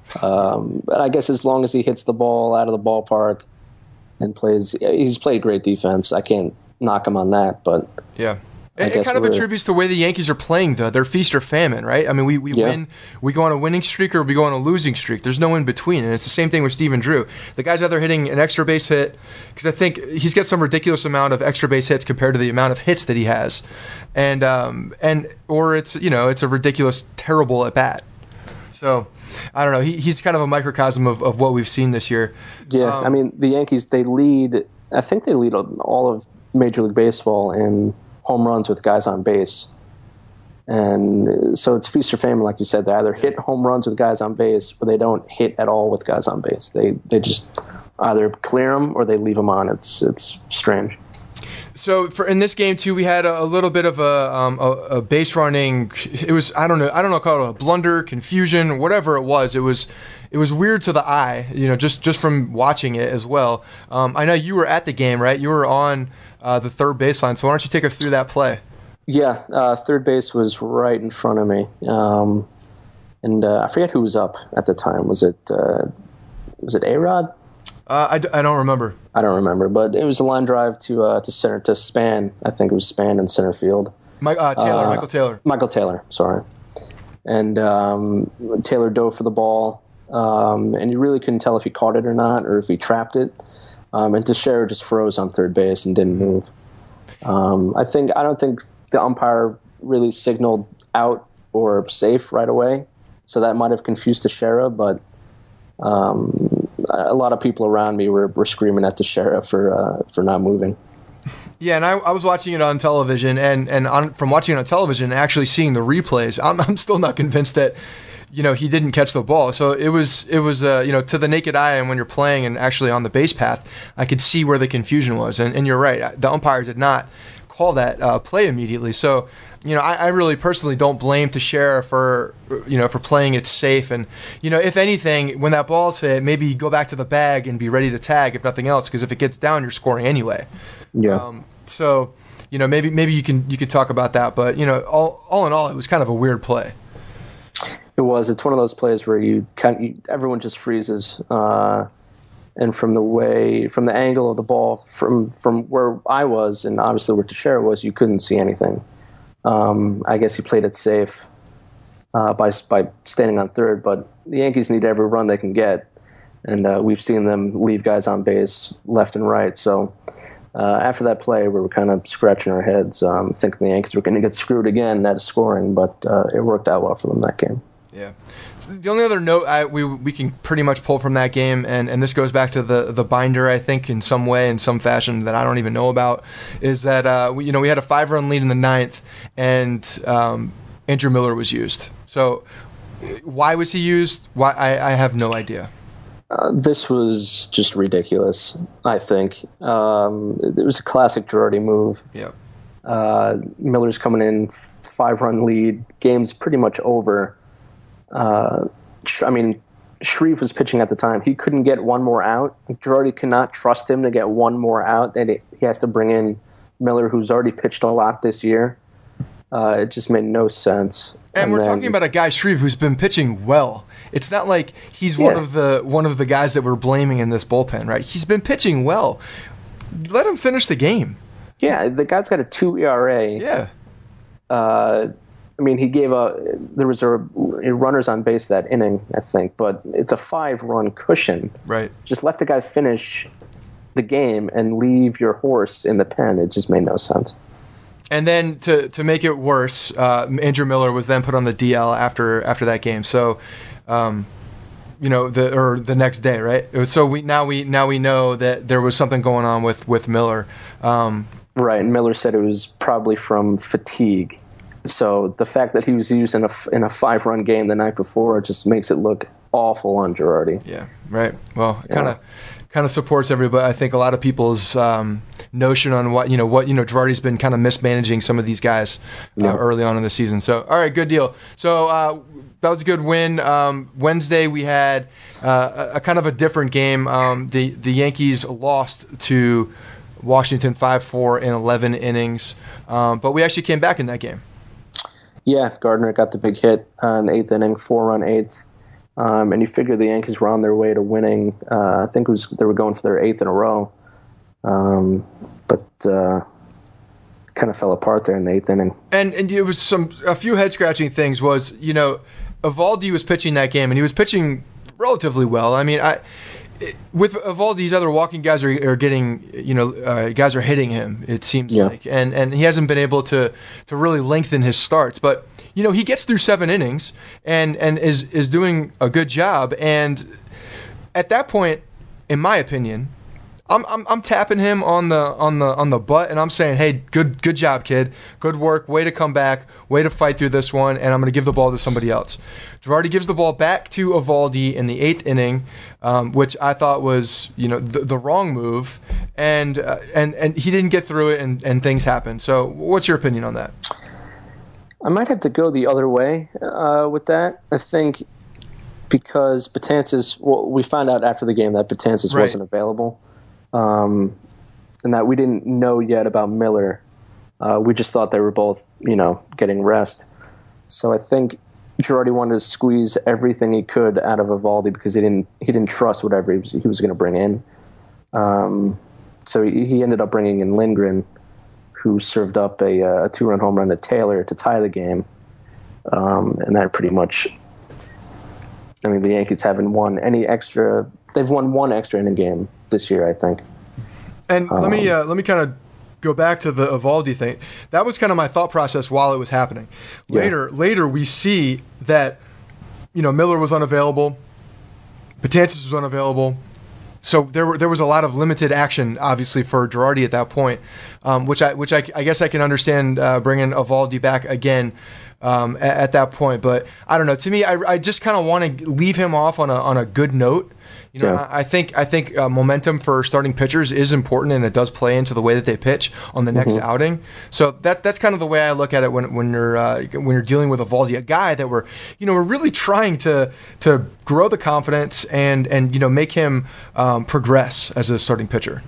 Um, but I guess as long as he hits the ball out of the ballpark and plays, he's played great defense. I can't knock him on that, but yeah, it, it kind of attributes to the way the Yankees are playing. Though they're feast or famine, right? I mean, we we yeah. win, we go on a winning streak, or we go on a losing streak. There's no in between, and it's the same thing with Stephen Drew. The guy's either hitting an extra base hit because I think he's got some ridiculous amount of extra base hits compared to the amount of hits that he has, and um and or it's you know it's a ridiculous terrible at bat. So. I don't know. He, he's kind of a microcosm of, of what we've seen this year. Yeah, um, I mean, the Yankees, they lead, I think they lead all of Major League Baseball in home runs with guys on base. And so it's feast or famine, like you said. They either hit home runs with guys on base or they don't hit at all with guys on base. They they just either clear them or they leave them on. It's, it's strange. So for in this game too, we had a, a little bit of a, um, a a base running. It was I don't know I don't know call it a blunder, confusion, whatever it was. It was it was weird to the eye, you know, just just from watching it as well. Um, I know you were at the game, right? You were on uh, the third baseline. So why don't you take us through that play? Yeah, uh, third base was right in front of me, um, and uh, I forget who was up at the time. Was it uh, was it A-Rod? Uh, I, d- I don't remember. I don't remember, but it was a line drive to uh, to center to Span. I think it was Span in center field. My, uh, Taylor, uh, Michael Taylor. Michael Taylor, sorry. And um, Taylor dove for the ball, um, and you really couldn't tell if he caught it or not, or if he trapped it. Um, and Teixeira just froze on third base and didn't move. Um, I think I don't think the umpire really signaled out or safe right away, so that might have confused Teixeira, but. Um, a lot of people around me were, were screaming at Teixeira for uh, for not moving. Yeah, and I, I was watching it on television, and and on, from watching it on television, and actually seeing the replays, I'm I'm still not convinced that, you know, he didn't catch the ball. So it was it was uh, you know, to the naked eye, and when you're playing and actually on the base path, I could see where the confusion was. And and you're right, the umpire did not call that uh, play immediately. So. You know, I, I really personally don't blame Teixeira for, you know, for playing it safe. And, you know, if anything, when that ball's hit, maybe go back to the bag and be ready to tag, if nothing else, because if it gets down, you're scoring anyway. Yeah. Um, so, you know, maybe maybe you can you can talk about that. But, you know, all all in all, it was kind of a weird play. It was. It's one of those plays where you kind you, everyone just freezes. Uh, and from the way, from the angle of the ball, from from where I was, and obviously where Teixeira was, you couldn't see anything. Um, I guess he played it safe uh, by by standing on third, but the Yankees need every run they can get, and uh, we've seen them leave guys on base left and right. So uh, after that play, we were kind of scratching our heads, um, thinking the Yankees were going to get screwed again at scoring, but uh, it worked out well for them that game. Yeah. So the only other note I, we we can pretty much pull from that game, and, and this goes back to the the binder, I think, in some way, in some fashion that I don't even know about, is that uh, we, you know we had a five run lead in the ninth, and um, Andrew Miller was used. So why was he used? Why I, I have no idea. Uh, this was just ridiculous. I think um, it was a classic Girardi move. Yeah. Uh, Miller's coming in, five run lead, game's pretty much over. Uh, I mean, Shreve was pitching at the time. He couldn't get one more out. Girardi cannot trust him to get one more out. Then he has to bring in Miller, who's already pitched a lot this year. Uh, it just made no sense. And, and we're then, talking about a guy, Shreve, who's been pitching well. It's not like he's one yeah. of the one of the guys that we're blaming in this bullpen, right? He's been pitching well. Let him finish the game. Yeah, the guy's got a two E R A. Yeah. Uh, I mean, he gave a there was a, a runners on base that inning, I think, but it's a five-run cushion. Right. Just let the guy finish the game and leave your horse in the pen. It just made no sense. And then to to make it worse, uh, Andrew Miller was then put on the D L after after that game. So, um, you know, the or the next day, right? So we now we now we know that there was something going on with with Miller. Um, right. And Miller said it was probably from fatigue. So the fact that he was used in a in a five run game the night before just makes it look awful on Girardi. Yeah. Right. Well, kind of. Kind of supports everybody. I think a lot of people's um, notion on what you know, what you know, Girardi's been kind of mismanaging some of these guys uh, yeah. early on in the season. So, all right, good deal. So uh, that was a good win. Um, Wednesday we had uh, a, a kind of a different game. Um, the the Yankees lost to Washington five four in eleven innings, um, but we actually came back in that game. Yeah, Gardner got the big hit uh, in the eighth inning, four run eighth. Um, and you figure the Yankees were on their way to winning. Uh, I think it was they were going for their eighth in a row, um, but uh, kind of fell apart there in the eighth inning. And and it was some a few head scratching things. Was you know, Eovaldi was pitching that game, and he was pitching relatively well. I mean, I with Eovaldi's other walking guys are, are getting you know uh, guys are hitting him. It seems yeah. like, and and he hasn't been able to to really lengthen his starts, but. You know, he gets through seven innings and, and is, is doing a good job. And at that point, in my opinion, I'm I'm, I'm tapping him on the on the on the butt and I'm saying, hey, good good job, kid. Good work. Way to come back. Way to fight through this one. And I'm going to give the ball to somebody else. Girardi gives the ball back to Eovaldi in the eighth inning, um, which I thought was, you know, the, the wrong move. and uh, and and he didn't get through it, and, and things happened. So, what's your opinion on that? I might have to go the other way uh, with that. I think because Betances, well, we found out after the game that Betances Right. wasn't available, um, and that we didn't know yet about Miller. Uh, we just thought they were both, you know, getting rest. So I think Girardi wanted to squeeze everything he could out of Eovaldi because he didn't he didn't trust whatever he was, he was going to bring in. Um, so he, he ended up bringing in Lindgren, who served up a, a two-run home run to Taylor to tie the game. Um, and that pretty much, I mean, the Yankees haven't won any extra. They've won one extra inning game this year, I think. And um, let me uh, let me kind of go back to the Eovaldi thing. That was kind of my thought process while it was happening. Later, yeah. later we see that, you know, Miller was unavailable, Betances was unavailable. So there were there was a lot of limited action, obviously, for Girardi at that point, um, which I which I, I guess I can understand uh, bringing Eovaldi back again um, at, at that point. But I don't know. To me, I, I just kind of want to leave him off on a on a good note. You know, yeah. I, I think I think uh, momentum for starting pitchers is important, and it does play into the way that they pitch on the next mm-hmm. outing. So that that's kind of the way I look at it when when you're uh, when you're dealing with Eovaldi, a guy that we're you know we're really trying to to grow the confidence and and you know make him um, progress as a starting pitcher.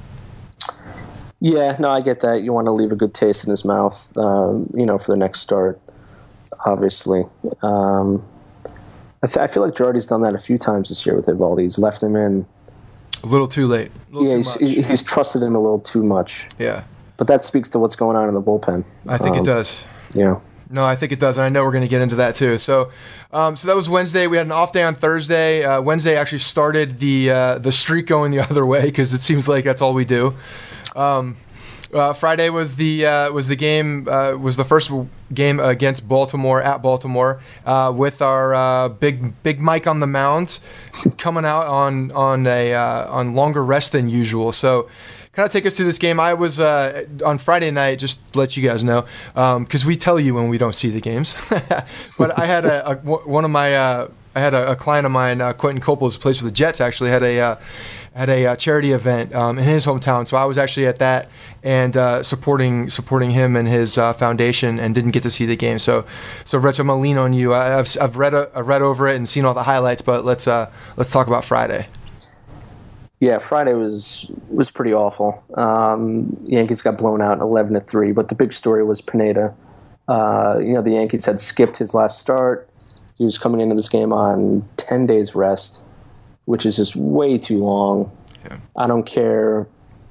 Yeah, no, I get that. You want to leave a good taste in his mouth, um, you know, for the next start, obviously. Um, I, th- I feel like Girardi's done that a few times this year with Eovaldi. He's left him in a little too late. A little yeah, too he's, much. he's trusted him a little too much. Yeah, but that speaks to what's going on in the bullpen. I think um, it does. Yeah. No, I think it does, and I know we're going to get into that too. So, um, so that was Wednesday. We had an off day on Thursday. Uh, Wednesday actually started the uh, the streak going the other way because it seems like that's all we do. Um, uh, Friday was the uh, was the game uh, was the first game against Baltimore at Baltimore uh, with our uh, big big Mike on the mound coming out on on a uh, on longer rest than usual. So. Kind of take us through this game. I was uh, on Friday night, just to let you guys know, because um, we tell you when we don't see the games. But I had a, a one of my uh, I had a, a client of mine, uh, Quentin Coppola, who plays for the Jets. Actually, had a uh, had a uh, charity event um, in his hometown, so I was actually at that and uh, supporting supporting him and his uh, foundation, and didn't get to see the game. So, so Rich, I'm gonna lean on you. I, I've I've read a, I've read over it and seen all the highlights, but let's uh, let's talk about Friday. Yeah, Friday was was pretty awful. Um, Yankees got blown out eleven to three, but the big story was Pineda. Uh, you know, the Yankees had skipped his last start. He was coming into this game on ten days rest, which is just way too long. Yeah. I don't care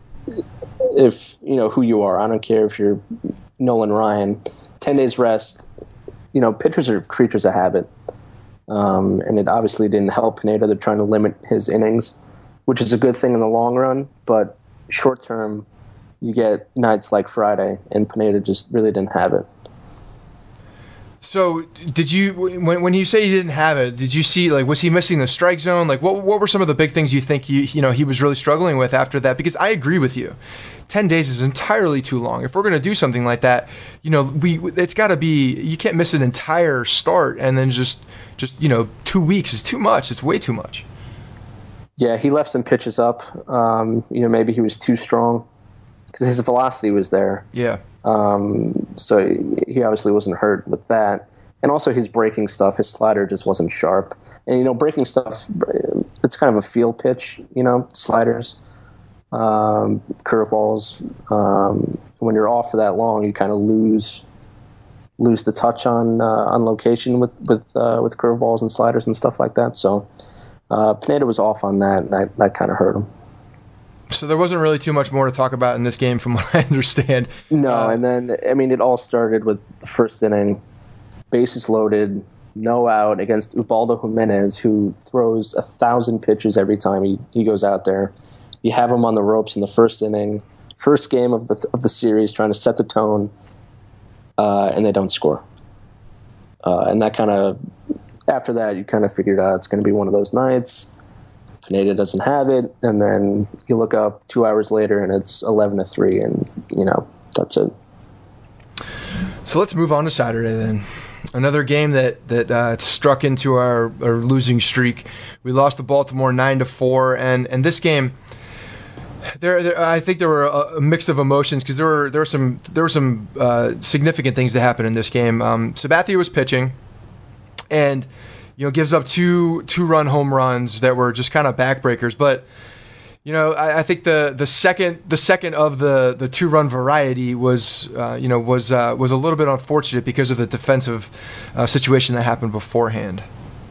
if, you know, who you are. I don't care if you're Nolan Ryan. ten days rest, you know, pitchers are creatures of habit. Um, and it obviously didn't help Pineda. They're trying to limit his innings, which is a good thing in the long run, but short term, you get nights like Friday, and Pineda just really didn't have it. So, did you when when you say he didn't have it? Did you see, like, was he missing the strike zone? Like, what what were some of the big things you think you you know he was really struggling with after that? Because I agree with you, ten days is entirely too long. If we're going to do something like that, you know, we it's got to be, you can't miss an entire start and then just just you know two weeks is too much. It's way too much. Yeah, he left some pitches up. Um, you know, maybe he was too strong because his velocity was there. Yeah. Um, so he obviously wasn't hurt with that. And also his breaking stuff, his slider just wasn't sharp. And, you know, breaking stuff, it's kind of a feel pitch, you know, sliders, um, curveballs. Um, when you're off for that long, you kind of lose lose the touch on uh, on location with, with, uh, with curveballs and sliders and stuff like that. So... Uh, Pineda was off on that, and that, that kind of hurt him. So there wasn't really too much more to talk about in this game from what I understand. No, uh, and then, I mean, it all started with the first inning, bases loaded, no out against Ubaldo Jimenez, who throws a thousand pitches every time he, he goes out there. You have him on the ropes in the first inning, first game of the, of the series, trying to set the tone, uh, and they don't score. Uh, and that kind of... After that, you kind of figured out it's going to be one of those nights. Pineda doesn't have it, and then you look up two hours later, and it's eleven to three, and you know that's it. So let's move on to Saturday then. Another game that that uh, struck into our, our losing streak. We lost to Baltimore nine to four, and and this game, There, there, I think there were a, a mix of emotions because there were there were some there were some uh, significant things that happened in this game. Um, Sabathia was pitching, and you know gives up two two run home runs that were just kind of backbreakers. But you know, I, I think the, the second the second of the, the two run variety was uh, you know was uh, was a little bit unfortunate because of the defensive uh, situation that happened beforehand.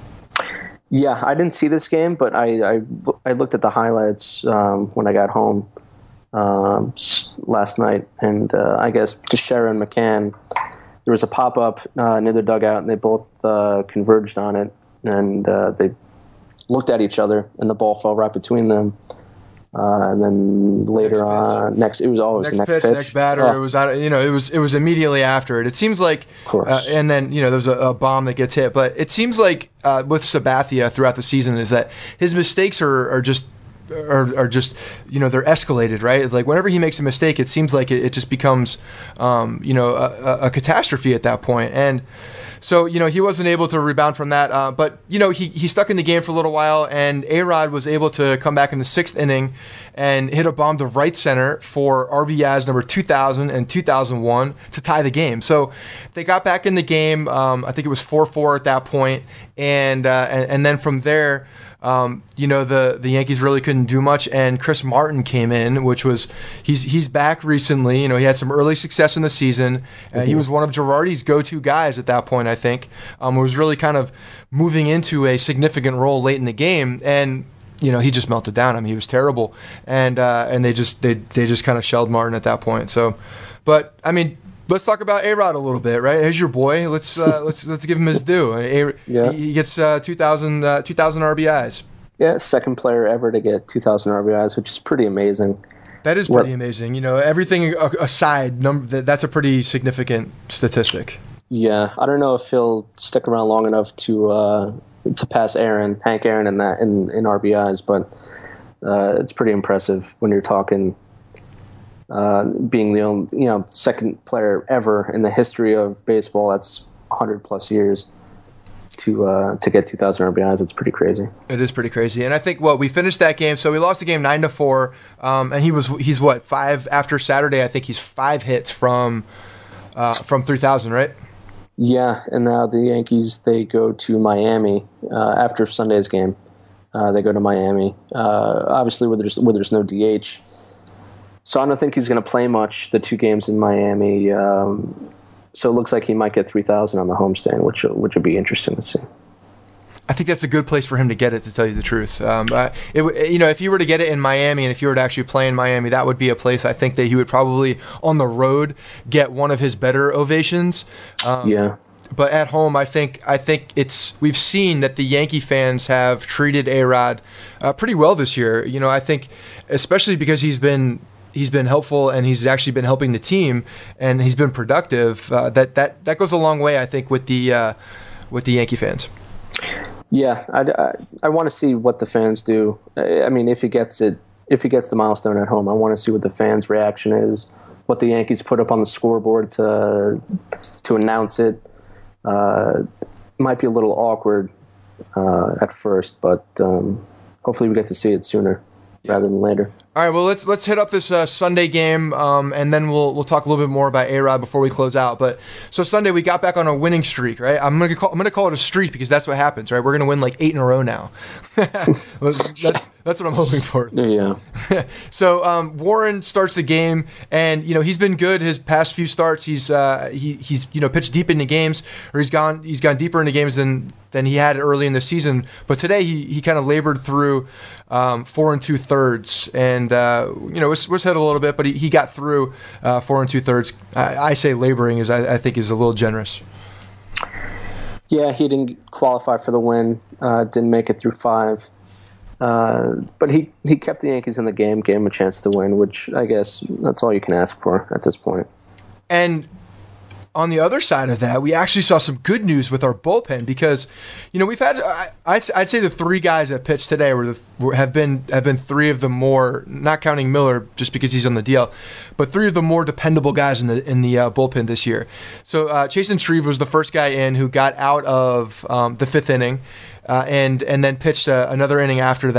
Yeah, I didn't see this game, but I I, I looked at the highlights um, when I got home um, last night, and uh, I guess Teixeira and McCann, there was a pop up uh, near the dugout, and they both uh, converged on it, and uh, they looked at each other, and the ball fell right between them. Uh, and then later next on, next it was always next the next pitch, pitch, next batter. Oh. It was you know it was it was immediately after it. It seems like, of course. Uh, and then you know there was a, a bomb that gets hit. But it seems like uh, with Sabathia throughout the season is that his mistakes are are just are, are just you know they're escalated, right? It's like whenever he makes a mistake, it seems like it, it just becomes um, you know a, a catastrophe at that point. And so, you know, he wasn't able to rebound from that. Uh, but, you know, he, he stuck in the game for a little while, and A-Rod was able to come back in the sixth inning and hit a bomb to right center for R B Is number two thousand and two thousand one to tie the game. So they got back in the game. Um, I think it was four four at that point. And, uh, and, and then from there, Um, you know, the, the Yankees really couldn't do much, and Chris Martin came in, which was, he's he's back recently. You know, he had some early success in the season. Uh, mm-hmm. He was one of Girardi's go-to guys at that point, I think. Um, was really kind of moving into a significant role late in the game, and, you know, he just melted down. I mean, he was terrible. And uh, and they just, they, they just kind of shelled Martin at that point. So, but, I mean, let's talk about A-Rod a little bit, right? Here's your boy. Let's uh, let's let's give him his due. A- yeah. He gets uh, two thousand, uh, two thousand R B Is. Yeah, second player ever to get two thousand R B Is, which is pretty amazing. That is pretty what? amazing. You know, everything aside, number that's a pretty significant statistic. Yeah, I don't know if he'll stick around long enough to uh, to pass Aaron, Hank Aaron, in that in, in R B Is, but uh, it's pretty impressive when you're talking. Uh, being the only, you know, second player ever in the history of baseball, that's one hundred plus years to uh, to get two thousand R B Is. It's pretty crazy. It is pretty crazy, and I think what we finished that game. So we lost the game nine to four, um, and he was he's what five after Saturday. I think he's five hits from uh, from three thousand, right? Yeah, and now the Yankees they go to Miami uh, after Sunday's game. Uh, they go to Miami, uh, obviously where there's where there's no D H. So I don't think he's going to play much the two games in Miami. Um, so it looks like he might get three thousand on the homestand, which which would be interesting to see. I think that's a good place for him to get it, to tell you the truth. Um, uh, it, you know, if you were to get it in Miami, and if you were to actually play in Miami, that would be a place I think that he would probably on the road get one of his better ovations. Um, yeah. But at home, I think I think it's we've seen that the Yankee fans have treated A-Rod uh, pretty well this year. You know, I think especially because he's been. He's been helpful, and he's actually been helping the team, and he's been productive. Uh, that that that goes a long way, I think, with the uh, with the Yankee fans. Yeah, I, I, I want to see what the fans do. I mean, if he gets it, if he gets the milestone at home, I want to see what the fans' reaction is, what the Yankees put up on the scoreboard to to announce it. Uh, might be a little awkward uh, at first, but um, hopefully we get to see it sooner yeah. rather than later. All right, well let's let's hit up this uh, Sunday game, um, and then we'll we'll talk a little bit more about A-Rod before we close out. But so Sunday we got back on a winning streak, right? I'm gonna call I'm gonna call it a streak because that's what happens, right? We're gonna win like eight in a row now. that's, that's what I'm hoping for. Yeah. So um, Warren starts the game, and you know he's been good his past few starts. He's uh, he he's you know pitched deep into games, or he's gone he's gone deeper into games than than he had early in the season. But today he he kind of labored through um, four and two thirds, and uh, you know was was hit a little bit, but he, he got through uh, four and two thirds. I, I say laboring is I, I think is a little generous. Yeah, he didn't qualify for the win. Uh, didn't make it through five. Uh, but he, he kept the Yankees in the game, gave him a chance to win, which I guess that's all you can ask for at this point. And on the other side of that, we actually saw some good news with our bullpen because, you know, we've had I, I'd, I'd say the three guys that pitched today were, the, were have been have been three of the more, not counting Miller just because he's on the D L, but three of the more dependable guys in the in the uh, bullpen this year. So uh, Chasen Shreve was the first guy in who got out of um, the fifth inning. Uh, and and then pitched uh, another inning after that.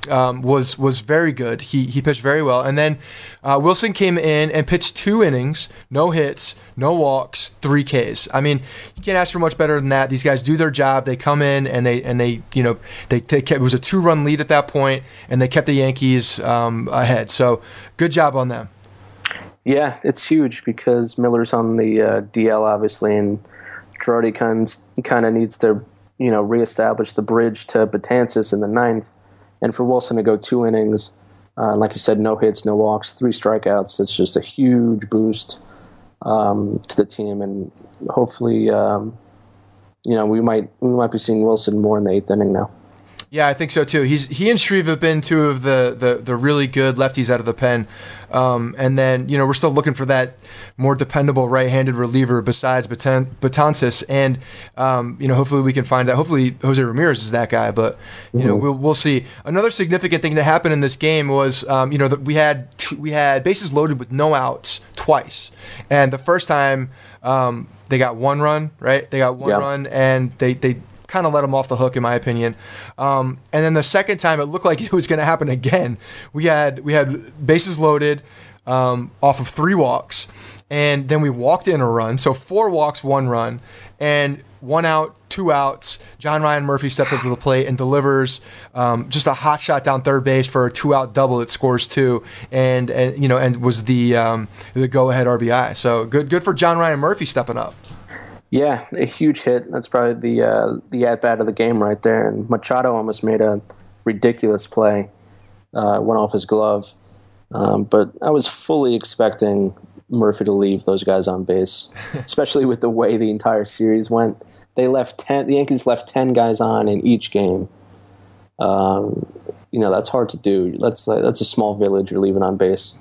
um, was was very good. He he pitched very well, and then uh, Wilson came in and pitched two innings, no hits, no walks, three Ks. I mean, you can't ask for much better than that. These guys do their job. They come in and they and they you know they, they kept, it was a two-run lead at that point, and they kept the Yankees um, ahead. So good job on them. Yeah, it's huge because Miller's on the uh, D L, obviously, and Girardi kind of needs to, you know, reestablish the bridge to Betances in the ninth. And for Wilson to go two innings, uh, like you said, no hits, no walks, three strikeouts, that's just a huge boost um, to the team. And hopefully, um, you know, we might we might be seeing Wilson more in the eighth inning now. Yeah, I think so too. He's he and Shreve have been two of the, the, the really good lefties out of the pen, um, and then you know we're still looking for that more dependable right-handed reliever besides Betances, and um, you know hopefully we can find out. Hopefully Jose Ramirez is that guy, but you mm-hmm. know we'll we'll see. Another significant thing that happened in this game was um, you know that we had two, we had bases loaded with no outs twice, and the first time um, they got one run, right? They got one yeah. run, and they they. kind of let him off the hook, in my opinion. Um, and then the second time, it looked like it was going to happen again. We had we had bases loaded um, off of three walks, and then we walked in a run. So four walks, one run, and one out, two outs. John Ryan Murphy steps up to the plate and delivers um, just a hot shot down third base for a two-out double that scores two, and and you know and was the um, the go-ahead R B I. So good good for John Ryan Murphy stepping up. Yeah, a huge hit. That's probably the uh, the at-bat of the game right there. And Machado almost made a ridiculous play. Uh, went off his glove. Um, but I was fully expecting Murphy to leave those guys on base, especially with the way the entire series went. They left ten. The Yankees left ten guys on in each game. Um, you know, that's hard to do. That's, that's a small village you're leaving on base.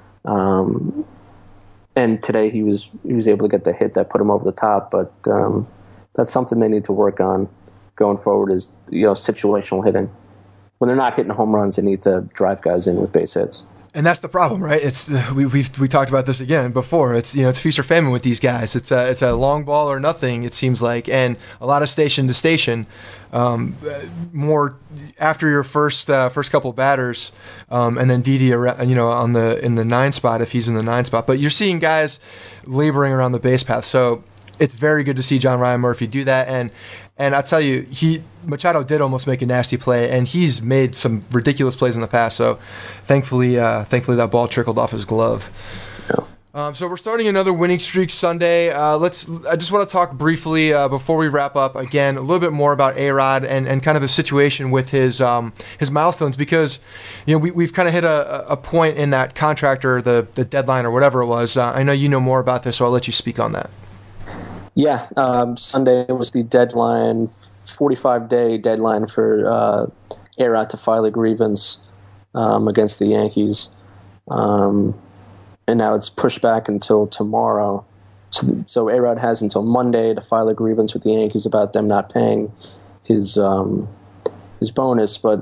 Um And today he was he was able to get the hit that put him over the top, but um, that's something they need to work on going forward. Is you know situational hitting. When they're not hitting home runs, they need to drive guys in with base hits. And that's the problem, right? It's uh, we we we talked about this again before. It's you know it's feast or famine with these guys. It's a it's a long ball or nothing. It seems like, and a lot of station to station. Um, more after your first uh, first couple of batters, um, and then Didi, you know, on the in the nine spot if he's in the nine spot. But you're seeing guys laboring around the base path. So it's very good to see John Ryan Murphy do that. And and I tell you, he Machado did almost make a nasty play, and he's made some ridiculous plays in the past. So thankfully, uh, thankfully that ball trickled off his glove. Yeah. Um, so we're starting another winning streak Sunday. Uh, let's. I just want to talk briefly uh, before we wrap up again a little bit more about A-Rod and, and kind of the situation with his um, his milestones, because you know we we've kind of hit a, a point in that contract or the the deadline or whatever it was. Uh, I know you know more about this, so I'll let you speak on that. Yeah, um, Sunday was the deadline, forty-five day deadline for uh, A-Rod to file a grievance um, against the Yankees. Um, And now it's pushed back until tomorrow. So, so A-Rod has until Monday to file a grievance with the Yankees about them not paying his um, his bonus. But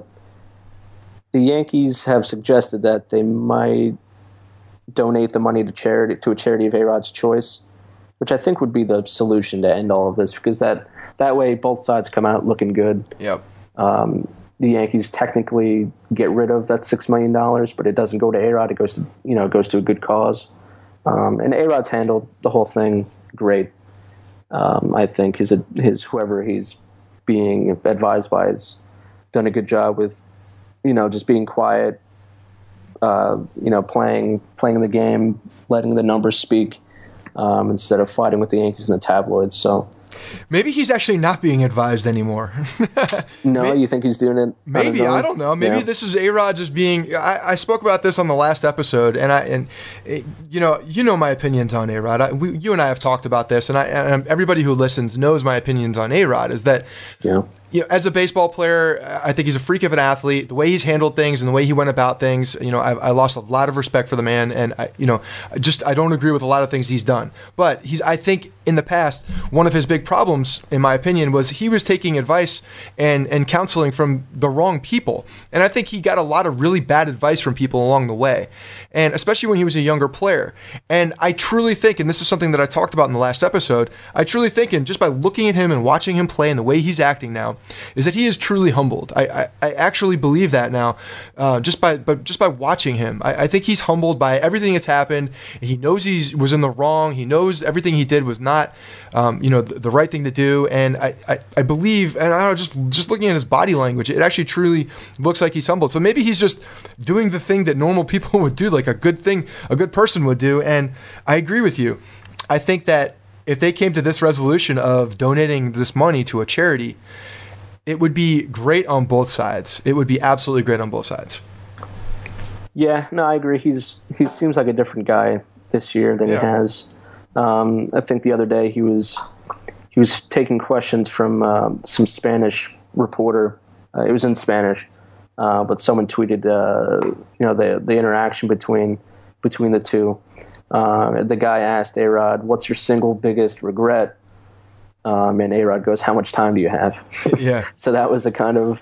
the Yankees have suggested that they might donate the money to charity to a charity of A-Rod's choice, which I think would be the solution to end all of this, because that that way both sides come out looking good. Yep. Um, the Yankees technically get rid of that six million dollars, but it doesn't go to A-Rod. It goes to you know it goes to a good cause. Um, and A-Rod's handled the whole thing great. Um, I think his his whoever he's being advised by has done a good job with, you know, just being quiet. Uh, you know, playing playing the game, letting the numbers speak, um, instead of fighting with the Yankees in the tabloids. So. Maybe he's actually not being advised anymore. No, maybe, you think he's doing it? Maybe I don't know. Maybe yeah. This is A-Rod just being. I, I spoke about this on the last episode, and I and it, you know you know my opinions on A-Rod. I, we, you and I have talked about this, and I and everybody who listens knows my opinions on A-Rod. Is that yeah. You know, as a baseball player, I think he's a freak of an athlete. The way he's handled things and the way he went about things, you know, I, I lost a lot of respect for the man, and I, you know, just I don't agree with a lot of things he's done. But he's, I think, in the past, one of his big problems, in my opinion, was he was taking advice and and counseling from the wrong people, and I think he got a lot of really bad advice from people along the way, and especially when he was a younger player. And I truly think, and this is something that I talked about in the last episode, I truly think, and just by looking at him and watching him play and the way he's acting now, is that he is truly humbled. I, I, I actually believe that now, uh, just by but just by watching him. I, I think he's humbled by everything that's happened. He knows he was in the wrong. He knows everything he did was not, um, you know, the, the right thing to do. And I, I, I believe, and I don't know, just just looking at his body language, it actually truly looks like he's humbled. So maybe he's just doing the thing that normal people would do, like a good thing, a good person would do. And I agree with you. I think that if they came to this resolution of donating this money to a charity, it would be great on both sides. It would be absolutely great on both sides. Yeah, no, I agree. He's he seems like a different guy this year than Yeah. he has. Um, I think the other day he was he was taking questions from uh, some Spanish reporter. Uh, it was in Spanish, uh, but someone tweeted, uh, you know, the the interaction between between the two. Uh, the guy asked A-Rod, "What's your single biggest regret?" Um, and A-Rod goes, "How much time do you have?" Yeah. So that was the kind of,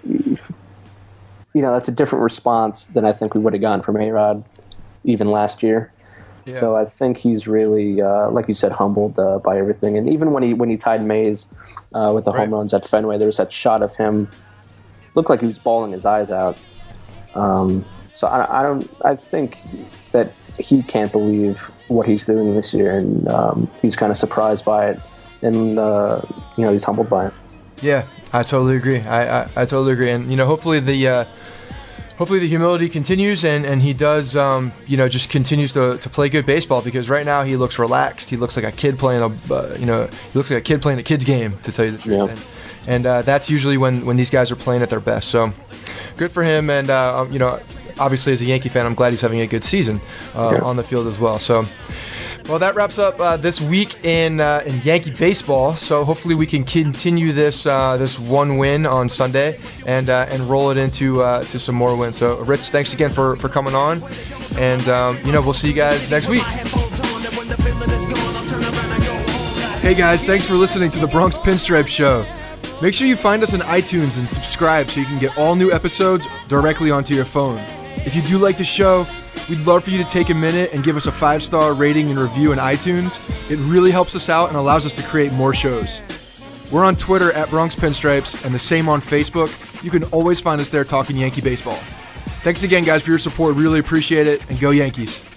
you know, that's a different response than I think we would have gotten from A-Rod even last year. Yeah. So I think he's really, uh, like you said, humbled uh, by everything. And even when he when he tied Mays uh, with the Right. home runs at Fenway, there was that shot of him, looked like he was bawling his eyes out. Um, so I, I don't, I think that he can't believe what he's doing this year, and um, he's kind of surprised by it, and uh, you know, he's humbled by it. Yeah, I totally agree. I, I, I totally agree. And, you know, hopefully the uh, hopefully the humility continues, and, and he does, um, you know, just continues to, to play good baseball, because right now he looks relaxed. He looks like a kid playing a, uh, you know, he looks like a kid playing a kid's game, to tell you the truth. Yeah. And, and uh, that's usually when, when these guys are playing at their best. So good for him. And, uh, you know, obviously as a Yankee fan, I'm glad he's having a good season uh, Yeah. on the field as well. So, well, that wraps up uh, this week in uh, in Yankee baseball. So hopefully we can continue this uh, this one win on Sunday and uh, and roll it into uh, to some more wins. So, Rich, thanks again for, for coming on, and um, you know, we'll see you guys next week. Hey guys, thanks for listening to the Bronx Pinstripe Show. Make sure you find us on iTunes and subscribe so you can get all new episodes directly onto your phone. If you do like the show, we'd love for you to take a minute and give us a five-star rating and review in iTunes. It really helps us out and allows us to create more shows. We're on Twitter at Bronx Pinstripes and the same on Facebook. You can always find us there talking Yankee baseball. Thanks again, guys, for your support. Really appreciate it, and go Yankees.